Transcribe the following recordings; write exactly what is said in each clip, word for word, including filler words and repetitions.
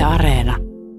Areena.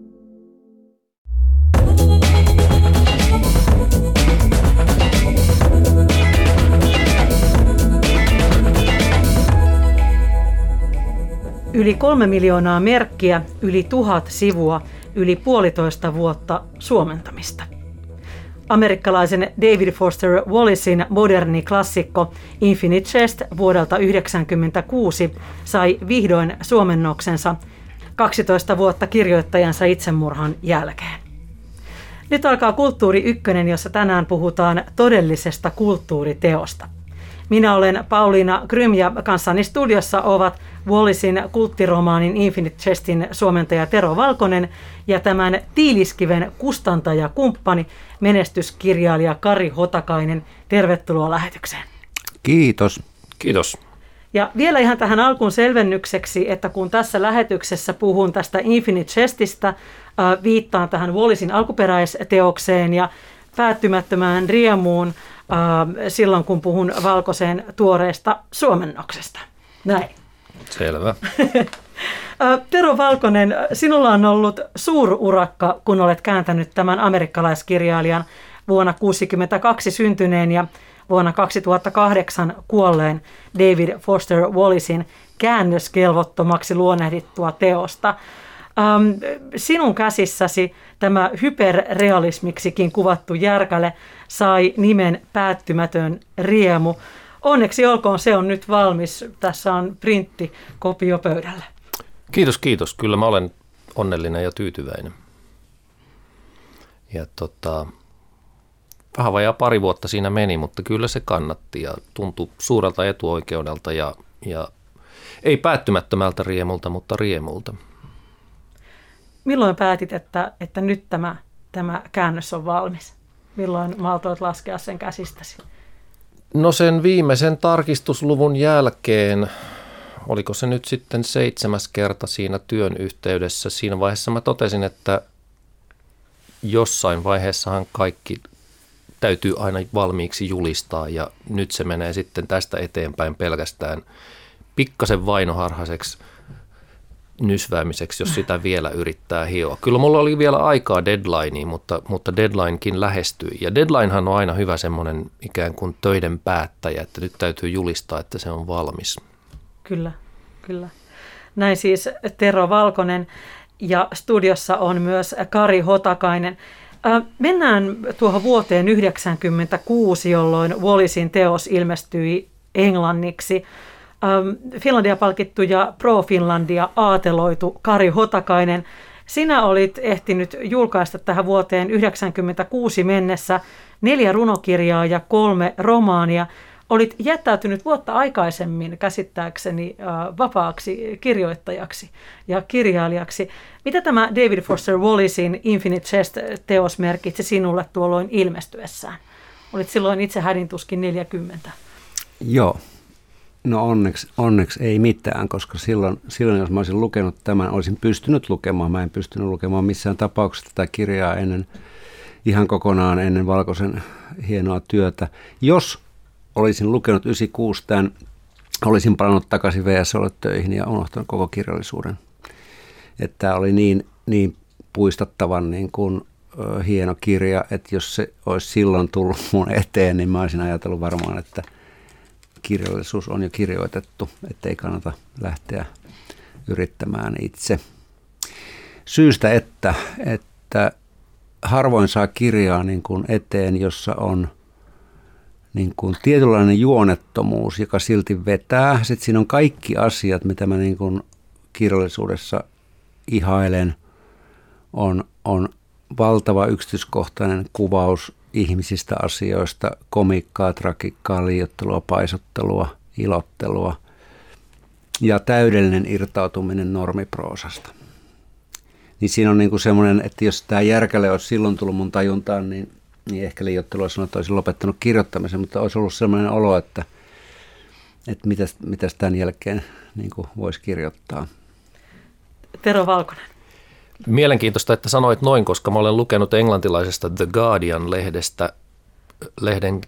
Yli kolme miljoonaa merkkiä, yli tuhat sivua, yli puolitoista vuotta suomentamista. Amerikkalaisen David Foster Wallacein moderni klassikko Infinite Jest vuodelta yhdeksänkymmentäkuusi sai vihdoin suomennoksensa kaksitoista vuotta kirjoittajansa itsemurhan jälkeen. Nyt alkaa Kulttuuri Ykkönen, jossa tänään puhutaan todellisesta kulttuuriteosta. Minä olen Pauliina Grym ja kanssani studiossa ovat Wallacein kulttiromaanin Infinite Jestin suomentaja Tero Valkonen ja tämän tiiliskiven kustantajakumppani, menestyskirjailija Kari Hotakainen. Tervetuloa lähetykseen. Kiitos. Kiitos. Ja vielä ihan tähän alkuun selvennykseksi, että kun tässä lähetyksessä puhun tästä Infinite Jestistä, viittaan tähän Wallacein alkuperäisteokseen ja päättymättömään riemuun silloin, kun puhun Valkosen tuoreesta suomennoksesta. Näin. Selvä. Tero Valkonen, sinulla on ollut suururakka, kun olet kääntänyt tämän amerikkalaiskirjailijan vuonna tuhatyhdeksänsataakuusikymmentäkaksi syntyneen ja vuonna kaksituhattakahdeksan kuolleen David Foster Wallacein käännöskelvottomaksi luonnehdittua teosta. Sinun käsissäsi tämä hyperrealismiksikin kuvattu järkäle sai nimen Päättymätön riemu. Onneksi olkoon, se on nyt valmis. Tässä on printtikopio pöydällä. Kiitos, kiitos. Kyllä mä olen onnellinen ja tyytyväinen. Ja tota, vähän vajaa pari vuotta siinä meni, mutta kyllä se kannatti ja tuntui suurelta etuoikeudelta ja, ja ei päättymättömältä riemulta, mutta riemulta. Milloin päätit, että, että nyt tämä, tämä käännös on valmis? Milloin maltoit laskea sen käsistäsi? No sen viimeisen tarkistusluvun jälkeen, oliko se nyt sitten seitsemäs kerta siinä työn yhteydessä, siinä vaiheessa mä totesin, että jossain vaiheessahan kaikki täytyy aina valmiiksi julistaa ja nyt se menee sitten tästä eteenpäin pelkästään pikkasen vainoharhaiseksi nysväämiseksi, jos sitä vielä yrittää hioa. Kyllä mulla oli vielä aikaa deadlineen, mutta, mutta deadlinekin lähestyi. Ja deadlinehan on aina hyvä semmoinen ikään kuin töiden päättäjä, että nyt täytyy julistaa, että se on valmis. Kyllä, kyllä. Näin siis Tero Valkonen ja studiossa on myös Kari Hotakainen. Mennään tuohon vuoteen yhdeksänkymmentäkuusi, jolloin Wallacein teos ilmestyi englanniksi. Finlandia palkittu ja Pro Finlandia aateloitu Kari Hotakainen. Sinä olit ehtinyt julkaista tähän vuoteen yhdeksänkymmentäkuusi mennessä neljä runokirjaa ja kolme romaania. Olit jättäytynyt vuotta aikaisemmin käsittääkseni vapaaksi kirjoittajaksi ja kirjailijaksi. Mitä tämä David Foster Wallacein Infinite Jest-teos merkitsi sinulle tuolloin ilmestyessään? Olit silloin itse hädintuskin neljäkymmentä. Joo. No onneksi, onneksi ei mitään, koska silloin, silloin jos mä olisin lukenut tämän, olisin pystynyt lukemaan. Mä en pystynyt lukemaan missään tapauksessa tätä kirjaa ennen, ihan kokonaan ennen Valkosen hienoa työtä. Jos olisin lukenut yhdeksänkymmentäkuusi tämän, olisin palannut takaisin V S O:lle töihin ja unohtanut koko kirjallisuuden. Että tämä oli niin, niin puistattavan niin kuin, ö, hieno kirja, että jos se olisi silloin tullut mun eteen, niin mä olisin ajatellut varmaan, että kirjallisuus on jo kirjoitettu, ettei kannata lähteä yrittämään itse. Syystä, että, että harvoin saa kirjaa niin kuin eteen, jossa on niin kuin tietynlainen juonettomuus, joka silti vetää. Sitten siinä on kaikki asiat, mitä mä niin kuin kirjallisuudessa ihailen. On, on valtava yksityiskohtainen kuvaus ihmisistä, asioista, komikkaa, tragikkaa, liioittelua, paisuttelua, ilottelua ja täydellinen irtautuminen normiproosasta. Niin siinä on niin kuin semmoinen, että jos tämä järkäle olisi silloin tullut mun tajuntaan, niin, niin ehkä liioittelu olisi sanonut, että olisin lopettanut kirjoittamisen, mutta olisi ollut semmoinen olo, että, että mitäs, mitäs tämän jälkeen niin kuin voisi kirjoittaa. Tero Valkonen. Mielenkiintoista, että sanoit noin, koska mä olen lukenut englantilaisesta The Guardian-lehdestä lehden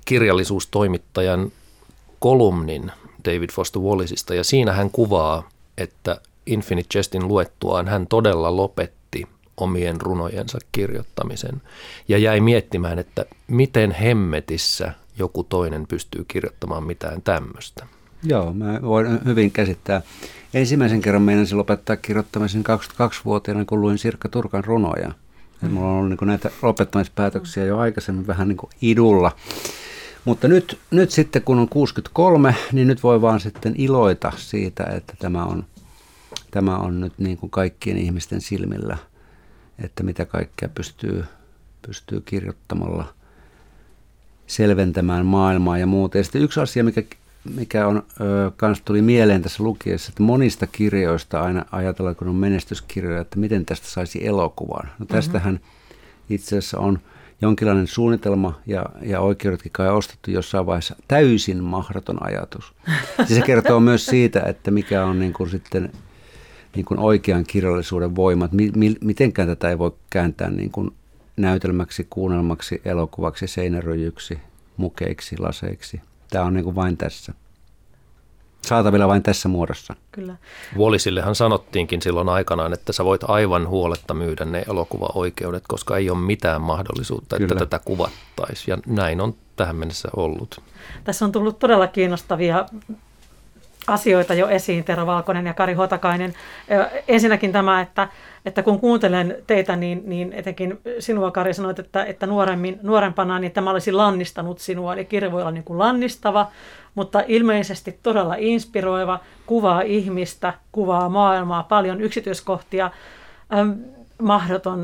kirjallisuustoimittajan kolumnin David Foster Wallaceista, ja siinä hän kuvaa, että Infinite Jestin luettuaan hän todella lopetti omien runojensa kirjoittamisen ja jäi miettimään, että miten hemmetissä joku toinen pystyy kirjoittamaan mitään tämmöistä. Joo, mä voin hyvin käsittää. Ensimmäisen kerran meinasin lopettaa kirjoittamisen kaksikymmentäkaksivuotiaana, kun luin Sirkka Turkan runoja. Mm. Mulla on ollut niin kuin näitä lopettamispäätöksiä jo aikaisemmin vähän niin kuin idulla. Mutta nyt, nyt sitten, kun on kuusikymmentäkolme, niin nyt voi vaan sitten iloita siitä, että tämä on, tämä on nyt niin kuin kaikkien ihmisten silmillä, että mitä kaikkea pystyy, pystyy kirjoittamalla selventämään maailmaa ja muuta. Ja sitten yksi asia, mikä, mikä on, ö, kans tuli mieleen tässä lukiessa, että monista kirjoista aina ajatellaan, kun on menestyskirjoja, että miten tästä saisi elokuvan. No tästähän itse asiassa on jonkinlainen suunnitelma ja, ja oikeudetkin kai ostettu jossain vaiheessa täysin mahdoton ajatus. Ja se kertoo myös siitä, että mikä on niin kuin sitten niin kuin oikean kirjallisuuden voima, että mi, mi, mitenkään tätä ei voi kääntää niin kuin näytelmäksi, kuunnelmaksi, elokuvaksi, seinäryjyksi, mukeiksi, laseiksi. Tämä on niin kuin vain tässä. Saatavilla vain tässä muodossa. Kyllä. Wallisillehan sanottiinkin silloin aikanaan, että sä voit aivan huoletta myydä ne elokuvaoikeudet, koska ei ole mitään mahdollisuutta, että Kyllä. tätä kuvattaisiin. Ja näin on tähän mennessä ollut. Tässä on tullut todella kiinnostavia asioita jo esiin, Tero Valkonen ja Kari Hotakainen. Ensinnäkin tämä, että, että kun kuuntelen teitä, niin, niin etenkin sinua, Kari, sanoit, että, että nuoremmin, nuorempana niin tämä olisi lannistanut sinua. Eli kirja voi olla niin kuin lannistava, mutta ilmeisesti todella inspiroiva, kuvaa ihmistä, kuvaa maailmaa, paljon yksityiskohtia, ähm, mahdoton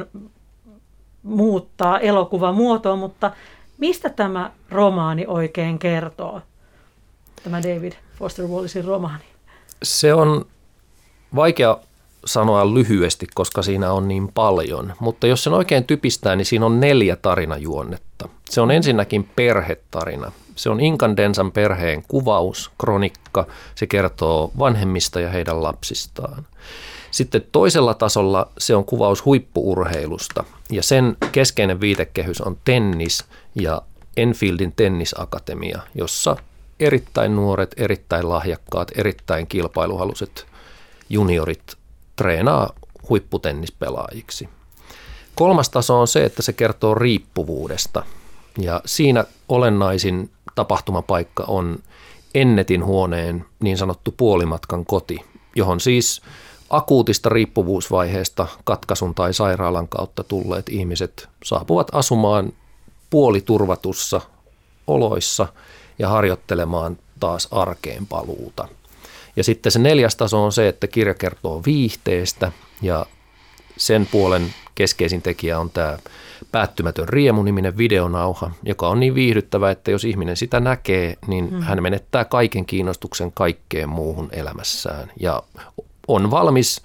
muuttaa elokuvamuotoon, mutta mistä tämä romaani oikein kertoo, tämä David Foster Wallacein romaani? Se on vaikea sanoa lyhyesti, koska siinä on niin paljon, mutta jos sen oikein typistää, niin siinä on neljä tarinajuonnetta. Se on ensinnäkin perhetarina. Se on Incandensan perheen kuvaus, kronikka. Se kertoo vanhemmista ja heidän lapsistaan. Sitten toisella tasolla se on kuvaus huippu-urheilusta ja sen keskeinen viitekehys on tennis ja Enfieldin tennisakatemia, jossa erittäin nuoret, erittäin lahjakkaat, erittäin kilpailuhaluiset juniorit treenaa huipputennispelaajiksi. Kolmas taso on se, että se kertoo riippuvuudesta ja siinä olennaisin tapahtumapaikka on Ennetin huoneen niin sanottu puolimatkan koti, johon siis akuutista riippuvuusvaiheesta katkaisun tai sairaalan kautta tulleet ihmiset saapuvat asumaan puoliturvatussa oloissa ja harjoittelemaan taas arkeen paluuta. Ja sitten se neljäs taso on se, että kirja kertoo viihteestä ja sen puolen keskeisin tekijä on tämä Päättymätön riemu-niminen videonauha, joka on niin viihdyttävä, että jos ihminen sitä näkee, niin hmm. hän menettää kaiken kiinnostuksen kaikkeen muuhun elämässään ja on valmis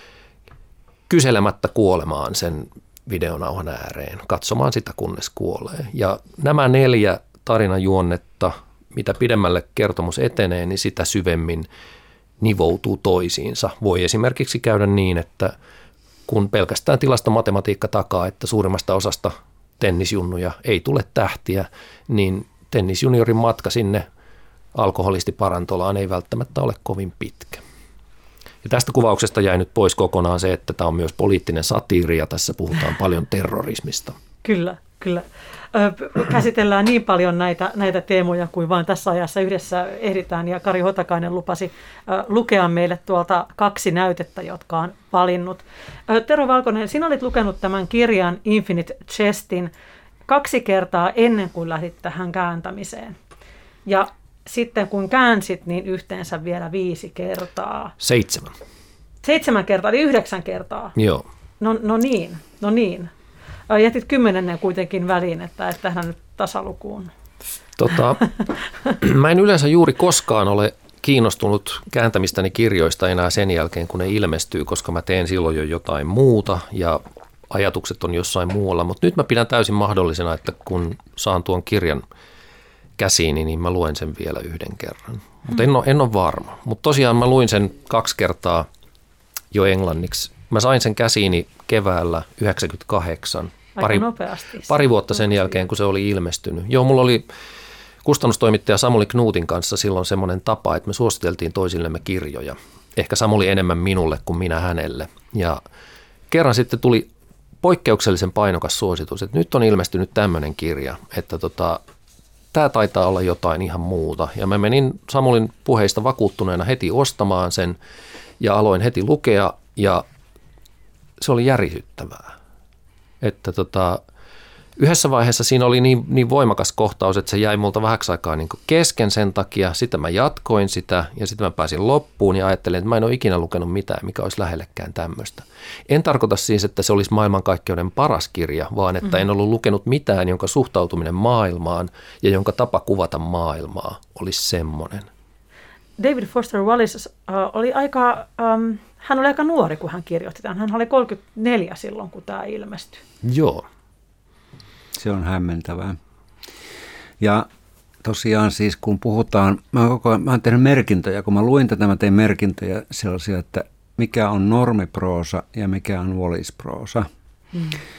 kyselemättä kuolemaan sen videonauhan ääreen, katsomaan sitä kunnes kuolee. Ja nämä neljä tarinajuonnetta, mitä pidemmälle kertomus etenee, niin sitä syvemmin nivoutuu toisiinsa. Voi esimerkiksi käydä niin, että kun pelkästään tilastomatematiikka takaa, että suurimmasta osasta tennisjunnuja ei tule tähtiä, niin tennisjuniorin matka sinne alkoholistiparantolaan ei välttämättä ole kovin pitkä. Ja tästä kuvauksesta jäi nyt pois kokonaan se, että tämä on myös poliittinen satiiri ja tässä puhutaan paljon terrorismista. Kyllä, kyllä. Käsitellään niin paljon näitä, näitä teemoja kuin vain tässä ajassa yhdessä ehditään. Ja Kari Hotakainen lupasi lukea meille tuolta kaksi näytettä, jotka on valinnut. Tero Valkonen, sinä olit lukenut tämän kirjan Infinite Jestin kaksi kertaa ennen kuin lähdit tähän kääntämiseen. Ja sitten kun käänsit, niin yhteensä vielä viisi kertaa. Seitsemän. Seitsemän kertaa, eli yhdeksän kertaa. Joo. No, no niin, no niin. Jätit kymmenennen kuitenkin väliin, että et tähän nyt tasalukuun. Tota, mä en yleensä juuri koskaan ole kiinnostunut kääntämistäni kirjoista enää sen jälkeen, kun ne ilmestyy, koska mä teen silloin jo jotain muuta ja ajatukset on jossain muualla. Mutta nyt mä pidän täysin mahdollisena, että kun saan tuon kirjan käsiini, niin mä luen sen vielä yhden kerran. Mutta en ole, en ole varma. Mutta tosiaan mä luin sen kaksi kertaa jo englanniksi. Mä sain sen käsiini keväällä yhdeksänkymmentäkahdeksan. Pari, pari vuotta sen jälkeen, kun se oli ilmestynyt. Joo, mulla oli kustannustoimittaja Samuli Knuutin kanssa silloin semmoinen tapa, että me suositeltiin toisillemme kirjoja. ehkä Samuli enemmän minulle kuin minä hänelle. Ja kerran sitten tuli poikkeuksellisen painokas suositus, että nyt on ilmestynyt tämmöinen kirja, että tota, tämä taitaa olla jotain ihan muuta. Ja mä menin Samulin puheista vakuuttuneena heti ostamaan sen ja aloin heti lukea ja se oli järisyttävää. Että tota, yhdessä vaiheessa siinä oli niin, niin voimakas kohtaus, että se jäi multa vähäksi aikaa niin kuin kesken sen takia. Sitten mä jatkoin sitä ja sitten mä pääsin loppuun ja ajattelin, että mä en ole ikinä lukenut mitään, mikä olisi lähellekään tämmöistä. En tarkoita siis, että se olisi maailmankaikkeuden paras kirja, vaan että mm-hmm. en ollut lukenut mitään, jonka suhtautuminen maailmaan ja jonka tapa kuvata maailmaa olisi semmoinen. David Foster Wallace uh, oli aika, um, hän oli aika nuori, kun hän kirjoitti tämän. Hän oli kolmekymmentäneljä silloin, kun tämä ilmestyi. Joo. Se on hämmentävää. Ja tosiaan siis kun puhutaan, mä oon, koko ajan, mä oon tehnyt merkintöjä, kun mä luin tätä, mä tein merkintöjä sellaisia, että mikä on normiproosa ja mikä on Wallace-proosa. Mm.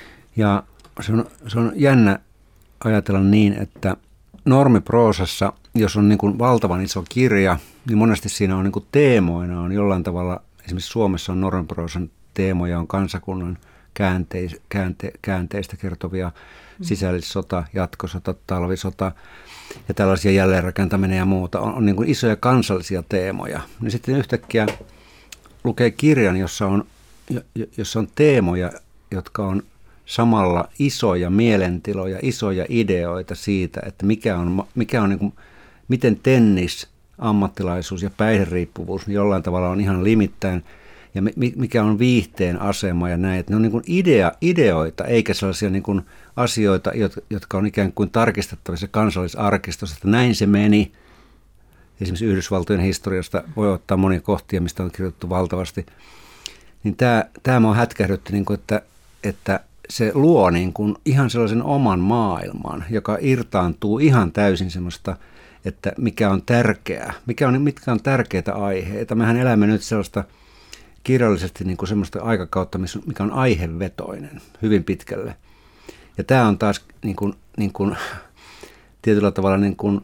Ja se on, se on jännä ajatella niin, että normiproosassa, jos on niin kuin valtavan iso kirja, niin monesti siinä on niin kuin teemoina on jollain tavalla, esimerkiksi Suomessa on normiproosan teemoja, on kansakunnan käänteis, käänte, käänteistä kertovia sisällissota, jatkosota, talvisota ja tällaisia jälleenrakentaminen ja muuta. On, on niin kuin isoja kansallisia teemoja. Ja sitten yhtäkkiä lukee kirjan, jossa on, jossa on teemoja, jotka on samalla isoja mielentiloja, isoja ideoita siitä, että mikä on, mikä on niin kuin, miten tennis, ammattilaisuus ja päihderiippuvuus niin jollain tavalla on ihan limittäin ja mikä on viihteen asema ja näin. Että ne on niin kuin idea, ideoita eikä sellaisia niin kuin asioita, jotka on ikään kuin tarkistettavissa kansallisarkistossa, että näin se meni. Esimerkiksi Yhdysvaltojen historiasta voi ottaa monia kohtia, mistä on kirjoitettu valtavasti. Niin tämä, tämä on hätkähdytty, niin kuin, että, että se luo niin kuin ihan sellaisen oman maailman, joka irtaantuu ihan täysin semmoista, että mikä on tärkeää, mikä on, mitkä on tärkeitä aiheita. Mehän elämme nyt sellaista kirjallisesti niin kuin semmoista aikakautta, mikä on aihevetoinen hyvin pitkälle. Ja tämä on taas niin kuin, niin kuin, tietyllä tavalla, niin kuin,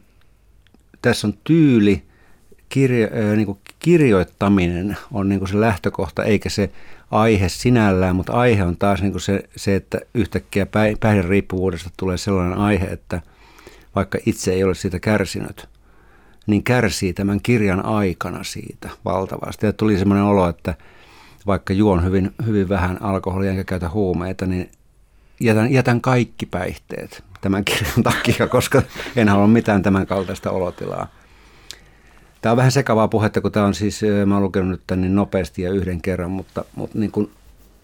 tässä on tyyli, kirjo, niin kuin kirjoittaminen on niin kuin se lähtökohta, eikä se aihe sinällään, mutta aihe on taas niin kuin se, se, että yhtäkkiä päihderiippuvuudesta tulee sellainen aihe, että vaikka itse ei ole siitä kärsinyt, niin kärsii tämän kirjan aikana siitä valtavasti. Ja tuli semmoinen olo, että vaikka juon hyvin, hyvin vähän alkoholia enkä käytä huumeita, niin jätän, jätän kaikki päihteet tämän kirjan takia, koska en halua mitään tämän kaltaista olotilaa. Tämä on vähän sekavaa puhetta, kun tämä on siis, mä oon lukenut nyt tämän niin nopeasti ja yhden kerran, mutta, mutta niin kuin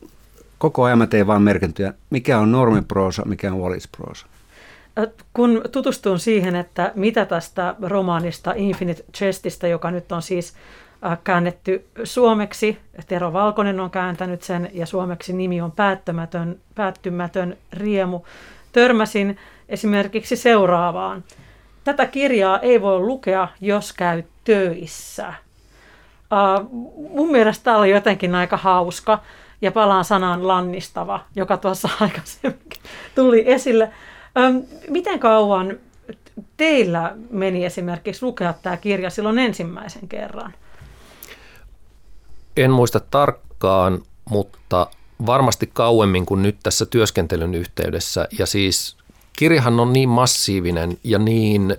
koko ajan mä teen vaan merkintöjä, mikä on normiproosa, mikä on Wallace-proosa. Kun tutustun siihen, että mitä tästä romaanista Infinite Jestistä, joka nyt on siis käännetty suomeksi, Tero Valkonen on kääntänyt sen ja suomeksi nimi on Päättymätön, päättymätön riemu, törmäsin esimerkiksi seuraavaan. Tätä kirjaa ei voi lukea, jos käy töissä. Uh, mun mielestä tämä oli jotenkin aika hauska ja palaan sanaan lannistava, joka tuossa aikaisemmin tuli esille. Um, miten kauan teillä meni esimerkiksi lukea tämä kirja silloin ensimmäisen kerran? En muista tarkkaan, mutta varmasti kauemmin kuin nyt tässä työskentelyn yhteydessä. Ja siis kirjahan on niin massiivinen ja niin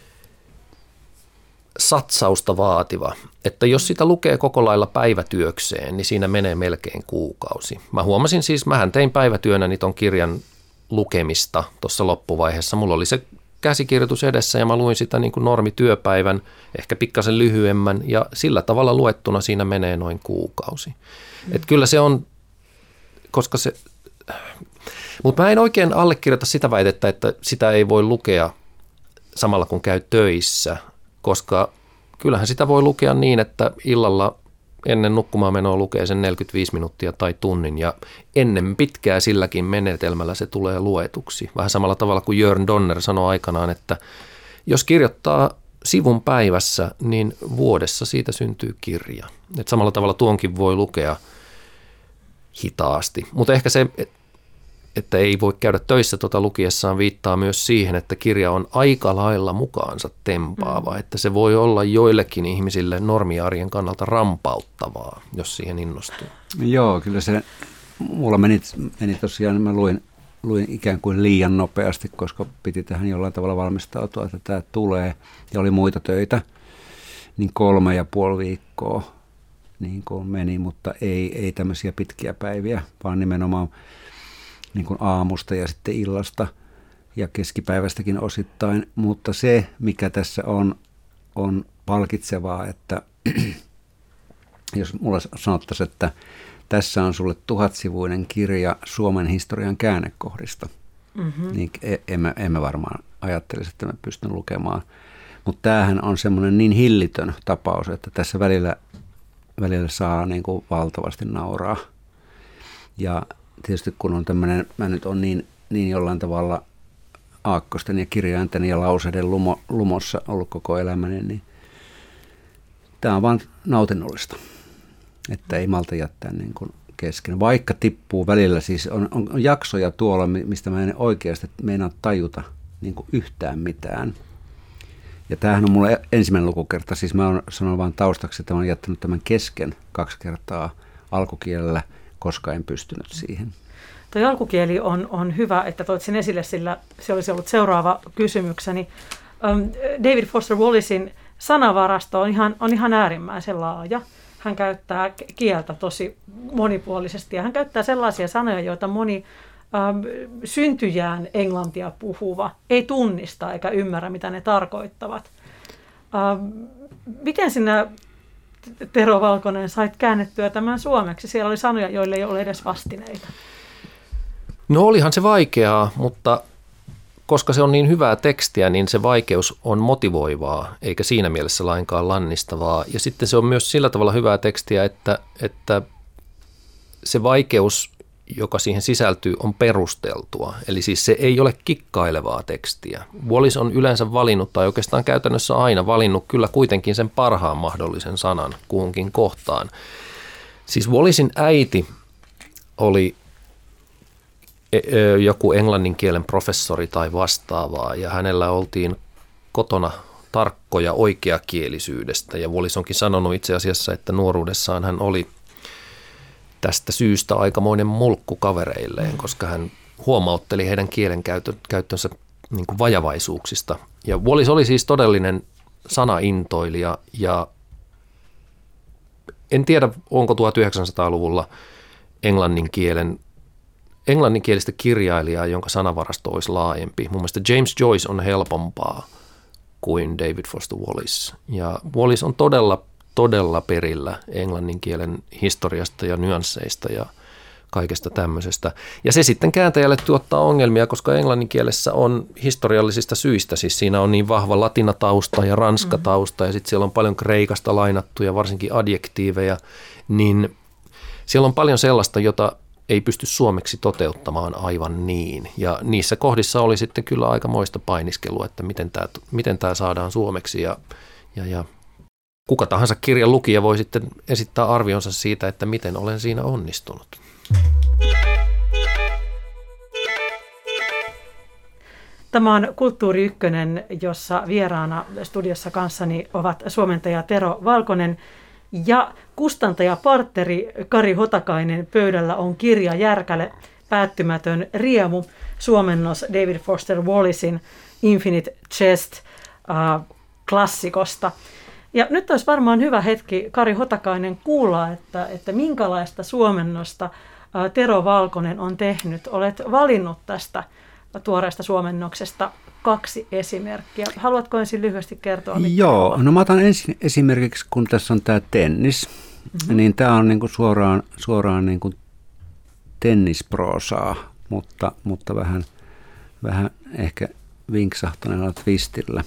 satsausta vaativa, että jos sitä lukee koko lailla päivätyökseen, niin siinä menee melkein kuukausi. Mä huomasin siis, mähän tein päivätyönäni ton kirjan lukemista tuossa loppuvaiheessa. Mulla oli se käsikirjoitus edessä ja mä luin sitä niin kuin normityöpäivän, ehkä pikkasen lyhyemmän ja sillä tavalla luettuna siinä menee noin kuukausi. Mm. Et kyllä se on, koska se, mutta mä en oikein allekirjoita sitä väitettä, että sitä ei voi lukea samalla kun käy töissä, koska kyllähän sitä voi lukea niin, että illalla ennen nukkumaan menoa lukee sen neljäkymmentäviisi minuuttia tai tunnin ja ennen pitkää silläkin menetelmällä se tulee luetuksi. Vähän samalla tavalla kuin Jörn Donner sanoi aikanaan, että jos kirjoittaa sivun päivässä, niin vuodessa siitä syntyy kirja. Et samalla tavalla tuonkin voi lukea hitaasti, mutta ehkä se, että ei voi käydä töissä tuota lukiessaan, viittaa myös siihen, että kirja on aika lailla mukaansa tempaava, mm. että se voi olla joillekin ihmisille normiarjen kannalta rampauttavaa, jos siihen innostuu. Joo, kyllä se, mulla meni, meni tosiaan, mä luin, luin ikään kuin liian nopeasti, koska piti tähän jollain tavalla valmistautua, että tämä tulee, ja oli muita töitä, niin kolme ja puoli viikkoa niin kuin meni, mutta ei, ei tämmöisiä pitkiä päiviä, vaan nimenomaan niin kuin aamusta ja sitten illasta ja keskipäivästäkin osittain, mutta se, mikä tässä on, on palkitsevaa, että jos mulla sanottaisiin, että tässä on sulle tuhatsivuinen kirja Suomen historian käännekohdista, mm-hmm. niin emme, emme varmaan ajattelisi, että me pystyn lukemaan. Mutta tämähän on semmoinen niin hillitön tapaus, että tässä välillä, välillä saa niin kuin valtavasti nauraa. Ja tietysti kun on tämmöinen, mä nyt on niin, niin jollain tavalla aakkosten ja kirjainten ja lauseiden lumo, lumossa ollut koko elämäni, niin tämä on vaan nautinnollista, että ei malta jättää niin kuin kesken. Vaikka tippuu välillä, siis on, on jaksoja tuolla, mistä mä en oikeasti meinaa tajuta niin kuin yhtään mitään. Ja tämähän on mulle ensimmäinen lukukerta, siis mä oon sanonut vaan taustaksi, että mä oon jättänyt tämän kesken kaksi kertaa alkukielellä, koska en pystynyt siihen. Tuo alkukieli on, on hyvä, että toit sen esille, sillä se olisi ollut seuraava kysymykseni. David Foster Wallacein sanavarasto on ihan, on ihan äärimmäisen laaja. Hän käyttää kieltä tosi monipuolisesti ja hän käyttää sellaisia sanoja, joita moni ähm, syntyjään englantia puhuva ei tunnista eikä ymmärrä, mitä ne tarkoittavat. Ähm, miten sinä, Tero Valkonen, sait käännettyä tämän suomeksi? Siellä oli sanoja, joille ei ole edes vastineita. No olihan se vaikeaa, mutta koska se on niin hyvää tekstiä, niin se vaikeus on motivoivaa, eikä siinä mielessä lainkaan lannistavaa. Ja sitten se on myös sillä tavalla hyvää tekstiä, että, että se vaikeus, joka siihen sisältyy, on perusteltua. Eli siis se ei ole kikkailevaa tekstiä. Wallace on yleensä valinnut, tai oikeastaan käytännössä aina valinnut, kyllä kuitenkin sen parhaan mahdollisen sanan kuhunkin kohtaan. Siis Wallacein äiti oli joku englannin kielen professori tai vastaavaa, ja hänellä oltiin kotona tarkkoja oikeakielisyydestä, ja Wallace onkin sanonut itse asiassa, että nuoruudessaan hän oli tästä syystä aikamoinen mulkku kavereilleen, koska hän huomautteli heidän kielenkäyttönsä niin kuin vajavaisuuksista. Ja Wallace oli siis todellinen sanaintoilija, ja en tiedä, onko tuhatyhdeksänsataaluvulla englannin kielen englanninkielistä kirjailijaa, jonka sanavarasto olisi laajempi. Mun mielestä James Joyce on helpompaa kuin David Foster Wallace. Ja Wallace on todella, todella perillä englannin kielen historiasta ja nyansseista ja kaikesta tämmöisestä. Ja se sitten kääntäjälle tuottaa ongelmia, koska englannin kielessä on historiallisista syistä. Siis siinä on niin vahva latinatausta ja ranskatausta ja sitten siellä on paljon kreikasta lainattuja, varsinkin adjektiiveja. Niin siellä on paljon sellaista, jota ei pysty suomeksi toteuttamaan aivan niin. Ja niissä kohdissa oli sitten kyllä aikamoista painiskelua, että miten tämä, miten tämä saadaan suomeksi. Ja, ja, ja kuka tahansa kirjan lukija voi sitten esittää arvionsa siitä, että miten olen siinä onnistunut. Tämä on Kulttuuri Ykkönen, jossa vieraana studiossa kanssani ovat suomentaja Tero Valkonen ja kustantajapartteri Kari Hotakainen. Pöydällä on kirja Järkäle, päättymätön riemu, suomennos David Foster Wallacein Infinite Jest äh, klassikosta. Ja nyt olisi varmaan hyvä hetki, Kari Hotakainen, kuulla, että, että minkälaista suomennosta äh, Tero Valkonen on tehnyt. Olet valinnut tästä tuoreesta suomennoksesta kaksi esimerkkiä. Haluatko ensin lyhyesti kertoa, mitkä Joo, ovat? No mä otan ensin esimerkiksi, kun tässä on tämä tennis, mm-hmm. niin tämä on niinku suoraan, suoraan niinku tennisproosaa, mutta, mutta vähän, vähän ehkä vinksahtaneella twistillä.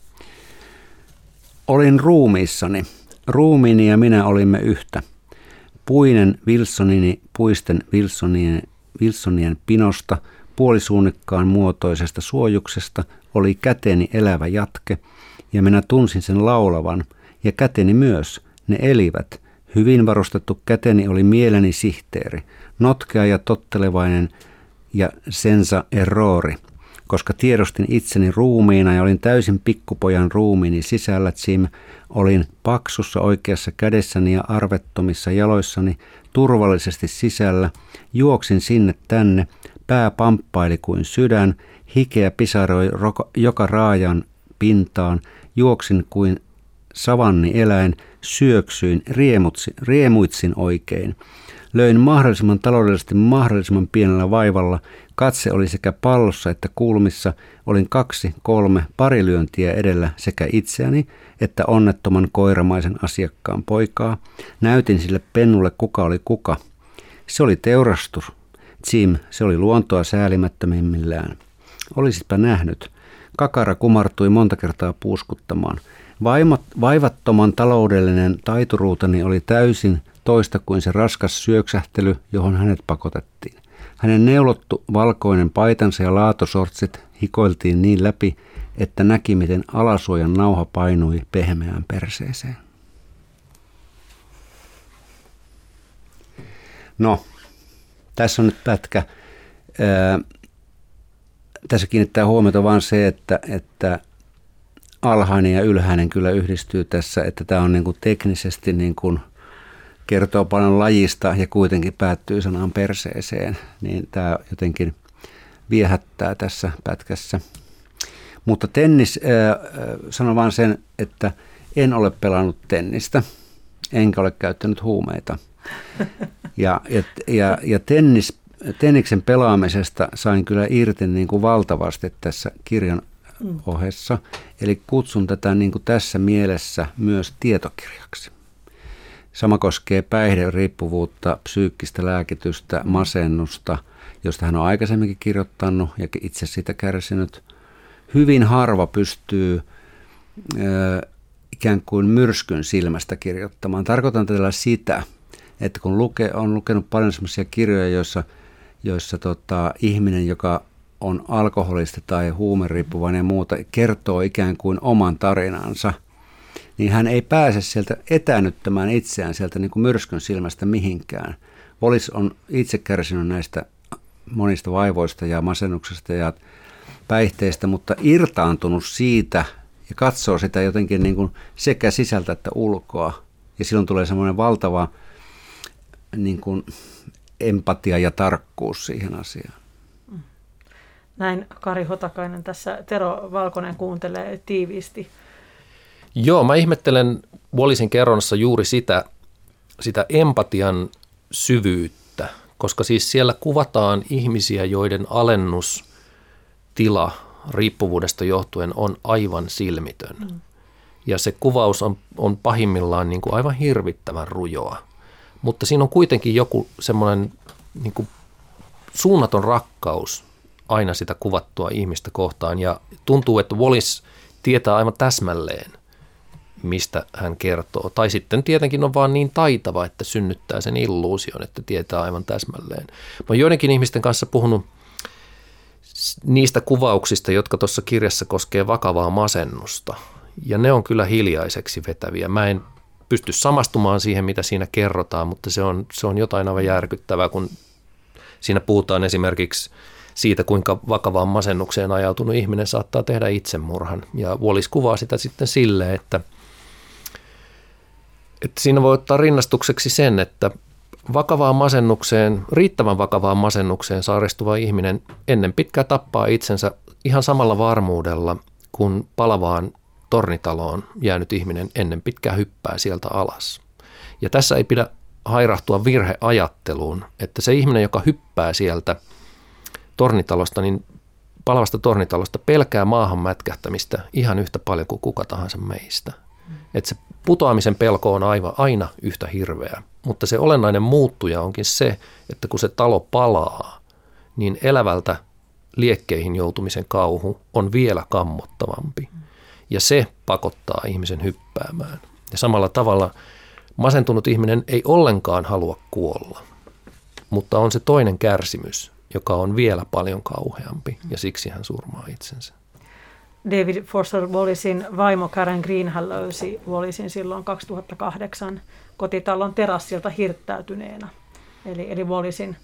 Olin ruumiissani. Ruumiini ja minä olimme yhtä. Puinen Wilsonini puisten Wilsonien, Wilsonien pinosta, puolisuunnikkaan muotoisesta suojuksesta oli käteni elävä jatke, ja minä tunsin sen laulavan, ja käteni myös, ne elivät. Hyvin varustettu käteni oli mieleni sihteeri, notkea ja tottelevainen ja senza errori. Koska tiedostin itseni ruumiina ja olin täysin pikkupojan ruumiini sisällä, Jim, olin paksussa oikeassa kädessäni ja arvettomissa jaloissani turvallisesti sisällä, juoksin sinne tänne, pää pamppaili kuin sydän, hikeä pisaroi joka raajan pintaan, juoksin kuin savanni eläin, syöksyin, riemutsin, riemuitsin oikein. Löin mahdollisimman taloudellisesti mahdollisimman pienellä vaivalla. Katse oli sekä pallossa että kulmissa. Olin kaksi, kolme, pari lyöntiä edellä sekä itseäni että onnettoman koiramaisen asiakkaan poikaa. Näytin sille pennulle, kuka oli kuka. Se oli teurastus. Jim, se oli luontoa säälimättömimmillään. Olisitpä nähnyt. Kakara kumartui monta kertaa puuskuttamaan. Vaimat, vaivattoman taloudellinen taituruuteni oli täysin toista kuin se raskas syöksähtely, johon hänet pakotettiin. Hänen neulottu valkoinen paitansa ja laatosortsit hikoiltiin niin läpi, että näki, miten alasuojan nauha painui pehmeään perseeseen. No, tässä on nyt pätkä. Ää, tässä kiinnittää huomiota vain se, että, että alhainen ja ylhäinen kyllä yhdistyy tässä, että tämä on niin kuin teknisesti niin kuin kertoo paljon lajista ja kuitenkin päättyy sanaan perseeseen, niin tämä jotenkin viehättää tässä pätkässä. Mutta tennis, äh, sanon vaan sen, että en ole pelannut tennistä, enkä ole käyttänyt huumeita. Ja, ja, ja, ja tennis, tenniksen pelaamisesta sain kyllä irti niin kuin valtavasti tässä kirjan ohessa. Eli kutsun tätä niin kuin tässä mielessä myös tietokirjaksi. Sama koskee päihderiippuvuutta, psyykkistä lääkitystä, masennusta, josta hän on aikaisemminkin kirjoittanut ja itse siitä kärsinyt. Hyvin harva pystyy ö, ikään kuin myrskyn silmästä kirjoittamaan. Tarkoitan tällä sitä, että kun luke, on lukenut paljon sellaisia kirjoja, joissa, joissa tota, ihminen, joka on alkoholista tai huumeriippuvainen ja muuta, kertoo ikään kuin oman tarinansa, niin hän ei pääse sieltä etäännyttämään itseään sieltä niin kuin myrskyn silmästä mihinkään. Wallis on itse kärsinyt näistä monista vaivoista ja masennuksesta ja päihteistä, mutta irtaantunut siitä ja katsoo sitä jotenkin niin kuin sekä sisältä että ulkoa. Ja silloin tulee semmoinen valtava niin kuin empatia ja tarkkuus siihen asiaan. Näin Kari Hotakainen tässä. Tero Valkonen kuuntelee tiiviisti. Joo, mä ihmettelen Wallisin kerronnassa juuri sitä, sitä empatian syvyyttä, koska siis siellä kuvataan ihmisiä, joiden alennustila riippuvuudesta johtuen on aivan silmitön. Mm. Ja se kuvaus on, on pahimmillaan niin kuin aivan hirvittävän rujoa, mutta siinä on kuitenkin joku semmoinen niin kuin suunnaton rakkaus aina sitä kuvattua ihmistä kohtaan ja tuntuu, että Wallis tietää aivan täsmälleen, mistä hän kertoo. Tai sitten tietenkin on vaan niin taitava, että synnyttää sen illuusion, että tietää aivan täsmälleen. Mä oon joidenkin ihmisten kanssa puhunut niistä kuvauksista, jotka tuossa kirjassa koskee vakavaa masennusta. Ja ne on kyllä hiljaiseksi vetäviä. Mä en pysty samastumaan siihen, mitä siinä kerrotaan, mutta se on, se on jotain aivan järkyttävää, kun siinä puhutaan esimerkiksi siitä, kuinka vakavaan masennukseen ajautunut ihminen saattaa tehdä itsemurhan. Ja Wallis kuvaa sitä sitten silleen, että Että siinä voi ottaa rinnastukseksi sen, että vakavaan masennukseen, riittävän vakavaan masennukseen sairastuva ihminen ennen pitkää tappaa itsensä ihan samalla varmuudella, kun palavaan tornitaloon jäänyt ihminen ennen pitkää hyppää sieltä alas. Ja tässä ei pidä hairahtua virheajatteluun, että se ihminen, joka hyppää sieltä tornitalosta, niin palavasta tornitalosta pelkää maahan mätkähtämistä ihan yhtä paljon kuin kuka tahansa meistä. Että se putoamisen pelko on aivan, aina yhtä hirveä, mutta se olennainen muuttuja onkin se, että kun se talo palaa, niin elävältä liekkeihin joutumisen kauhu on vielä kammottavampi. Ja se pakottaa ihmisen hyppäämään. Ja samalla tavalla masentunut ihminen ei ollenkaan halua kuolla, mutta on se toinen kärsimys, joka on vielä paljon kauheampi ja siksi hän surmaa itsensä. David Foster Wallisin vaimo Karen Greenhän löysi Wallisin silloin kaksituhattakahdeksan kotitalon terassilta hirttäytyneenä. Eli, eli Wallisin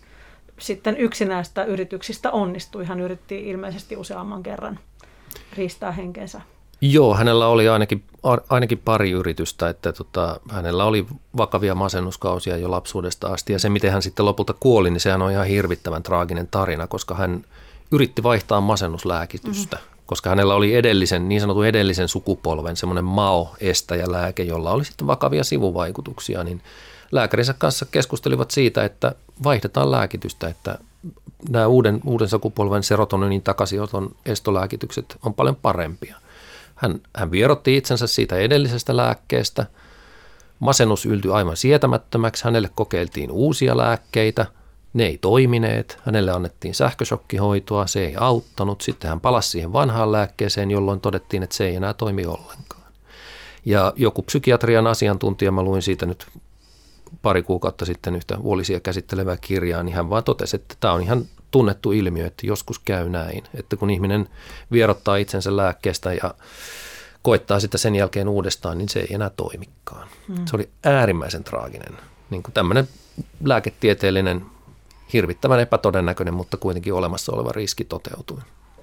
sitten yksi näistä yrityksistä onnistui. Hän yritti ilmeisesti useamman kerran riistää henkensä. Joo, hänellä oli ainakin, ainakin pari yritystä, että tota, hänellä oli vakavia masennuskausia jo lapsuudesta asti. Ja se, miten hän sitten lopulta kuoli, niin sehän on ihan hirvittävän traaginen tarina, koska hän yritti vaihtaa masennuslääkitystä. Mm-hmm. Koska hänellä oli edellisen, niin sanotun edellisen sukupolven semmoinen mao-estäjälääke, jolla oli sitten vakavia sivuvaikutuksia, niin lääkärinsä kanssa keskustelivat siitä, että vaihdetaan lääkitystä, että nämä uuden, uuden sukupolven serotoninin takaisinoton estolääkitykset on paljon parempia. Hän, hän vierotti itsensä siitä edellisestä lääkkeestä, masennus yltyi aivan sietämättömäksi, hänelle kokeiltiin uusia lääkkeitä, ne ei toimineet, hänelle annettiin sähköshokkihoitoa, se ei auttanut, sitten hän palasi siihen vanhaan lääkkeeseen, jolloin todettiin, että se ei enää toimi ollenkaan. Ja joku psykiatrian asiantuntija, mä luin siitä nyt pari kuukautta sitten yhtä vuolisia käsittelevää kirjaa, niin hän vaan totesi, että tämä on ihan tunnettu ilmiö, että joskus käy näin, että kun ihminen vierottaa itsensä lääkkeestä ja koittaa sitä sen jälkeen uudestaan, niin se ei enää toimikaan. Mm. Se oli äärimmäisen traaginen, niin kuin tämmöinen lääketieteellinen, hirvittävän epätodennäköinen, mutta kuitenkin olemassa oleva riski toteutui.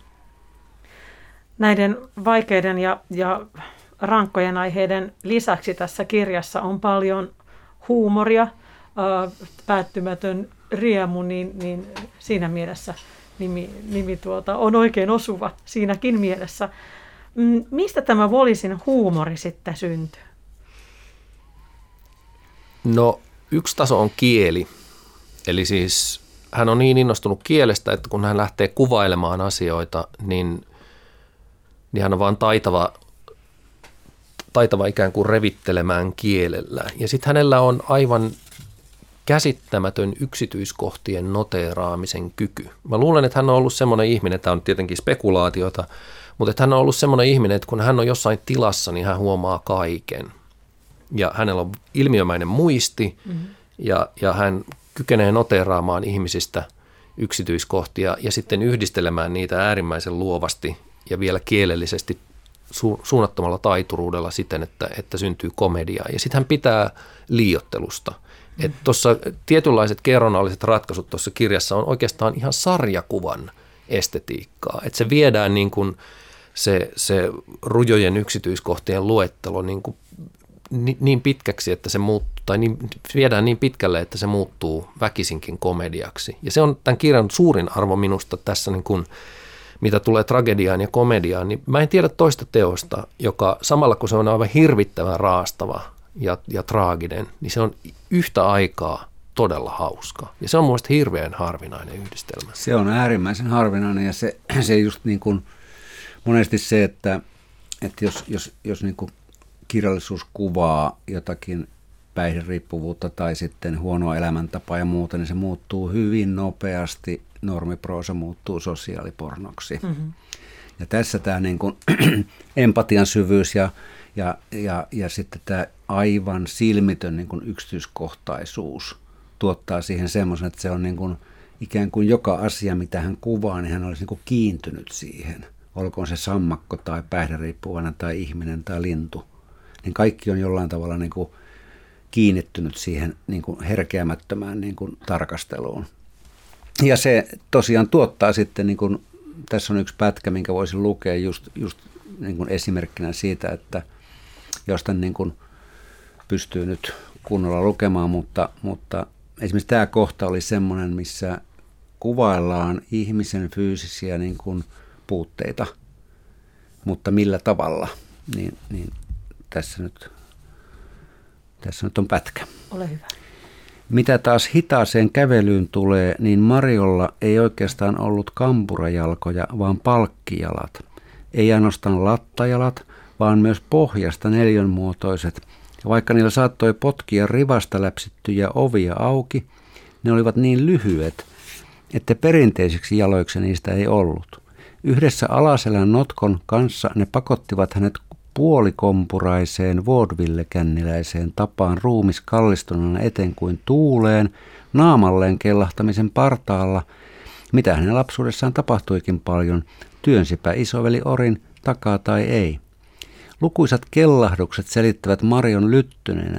Näiden vaikeiden ja, ja rankkojen aiheiden lisäksi tässä kirjassa on paljon huumoria, äh, päättymätön riemu, niin, niin siinä mielessä nimi, nimi tuota, on oikein osuva siinäkin mielessä. Mm, mistä tämä Wallisin huumori sitten syntyy? No yksi taso on kieli, eli siis hän on niin innostunut kielestä, että kun hän lähtee kuvailemaan asioita, niin, niin hän on vaan taitava taitava ikään kuin revittelemään kielellä. Ja sitten hänellä on aivan käsittämätön yksityiskohtien noteeraamisen kyky. Mä luulen, että hän on ollut semmoinen ihminen, tämä on tietenkin spekulaatiota, mutta että hän on ollut semmoinen ihminen, että kun hän on jossain tilassa, niin hän huomaa kaiken. Ja hänellä on ilmiömäinen muisti mm-hmm. ja, ja hän kykenee noteeraamaan ihmisistä yksityiskohtia ja sitten yhdistelemään niitä äärimmäisen luovasti ja vielä kielellisesti su- suunnattomalla taituruudella siten, että, että syntyy komediaa. Ja sitten hän pitää liioittelusta. Mm-hmm. Tuossa tietynlaiset kerronnalliset ratkaisut tuossa kirjassa on oikeastaan ihan sarjakuvan estetiikkaa. Että se viedään niin kuin se, se rujojen yksityiskohtien luettelo niin kuin niin pitkäksi, että se muuttuu, tai niin, viedään niin pitkälle, että se muuttuu väkisinkin komediaksi. Ja se on tämän kirjan suurin arvo minusta tässä, niin kuin, mitä tulee tragediaan ja komediaan, niin mä en tiedä toista teosta, joka samalla kun se on aivan hirvittävän raastava ja, ja traaginen, niin se on yhtä aikaa todella hauska. Ja se on mun mielestä hirveän harvinainen yhdistelmä. Se on äärimmäisen harvinainen ja se, se just niin kuin monesti se, että, että jos, jos, jos niin kuin kirjallisuus kuvaa jotakin päihderiippuvuutta tai sitten huonoa elämäntapaa ja muuta, niin se muuttuu hyvin nopeasti. Normiproosa muuttuu sosiaalipornoksi. Mm-hmm. Ja tässä tämä niin kuin empatian syvyys ja, ja, ja, ja sitten tämä aivan silmitön niin kuin yksityiskohtaisuus tuottaa siihen semmoisen, että se on niin kuin ikään kuin joka asia, mitä hän kuvaa, niin hän olisi niin kuin kiintynyt siihen. Olkoon se sammakko tai päihderiippuvainen tai ihminen tai lintu. Niin kaikki on jollain tavalla niin kuin kiinnittynyt siihen niin kuin herkeämättömään niin kuin tarkasteluun. Ja se tosiaan tuottaa sitten, niin kuin, tässä on yksi pätkä, minkä voisin lukea just, just niin kuin esimerkkinä siitä, että josta niin kuin pystyy nyt kunnolla lukemaan, mutta, mutta esimerkiksi tämä kohta oli semmoinen, missä kuvaillaan ihmisen fyysisiä niin kuin puutteita, mutta millä tavalla, niin, niin tässä, nyt, tässä nyt on pätkä. Ole hyvä. Mitä taas hitaaseen kävelyyn tulee, niin Mariolla ei oikeastaan ollut kampurajalkoja, vaan palkkijalat. Ei ainoastaan lattajalat, vaan myös pohjasta neljönmuotoiset. Ja vaikka niillä saattoi potkia rivasta läpsittyjä ovia auki, ne olivat niin lyhyet, että perinteisiksi jaloiksi niistä ei ollut. Yhdessä alaselän notkon kanssa ne pakottivat hänet puolikompuraiseen vaudeville-känniläiseen tapaan ruumis kallistuneena eteen kuin tuuleen, naamalleen kellahtamisen partaalla, mitä hänen lapsuudessaan tapahtuikin paljon, työnsipä isoveli Orin takaa tai ei. Lukuisat kellahdukset selittävät Marion lyttynenään.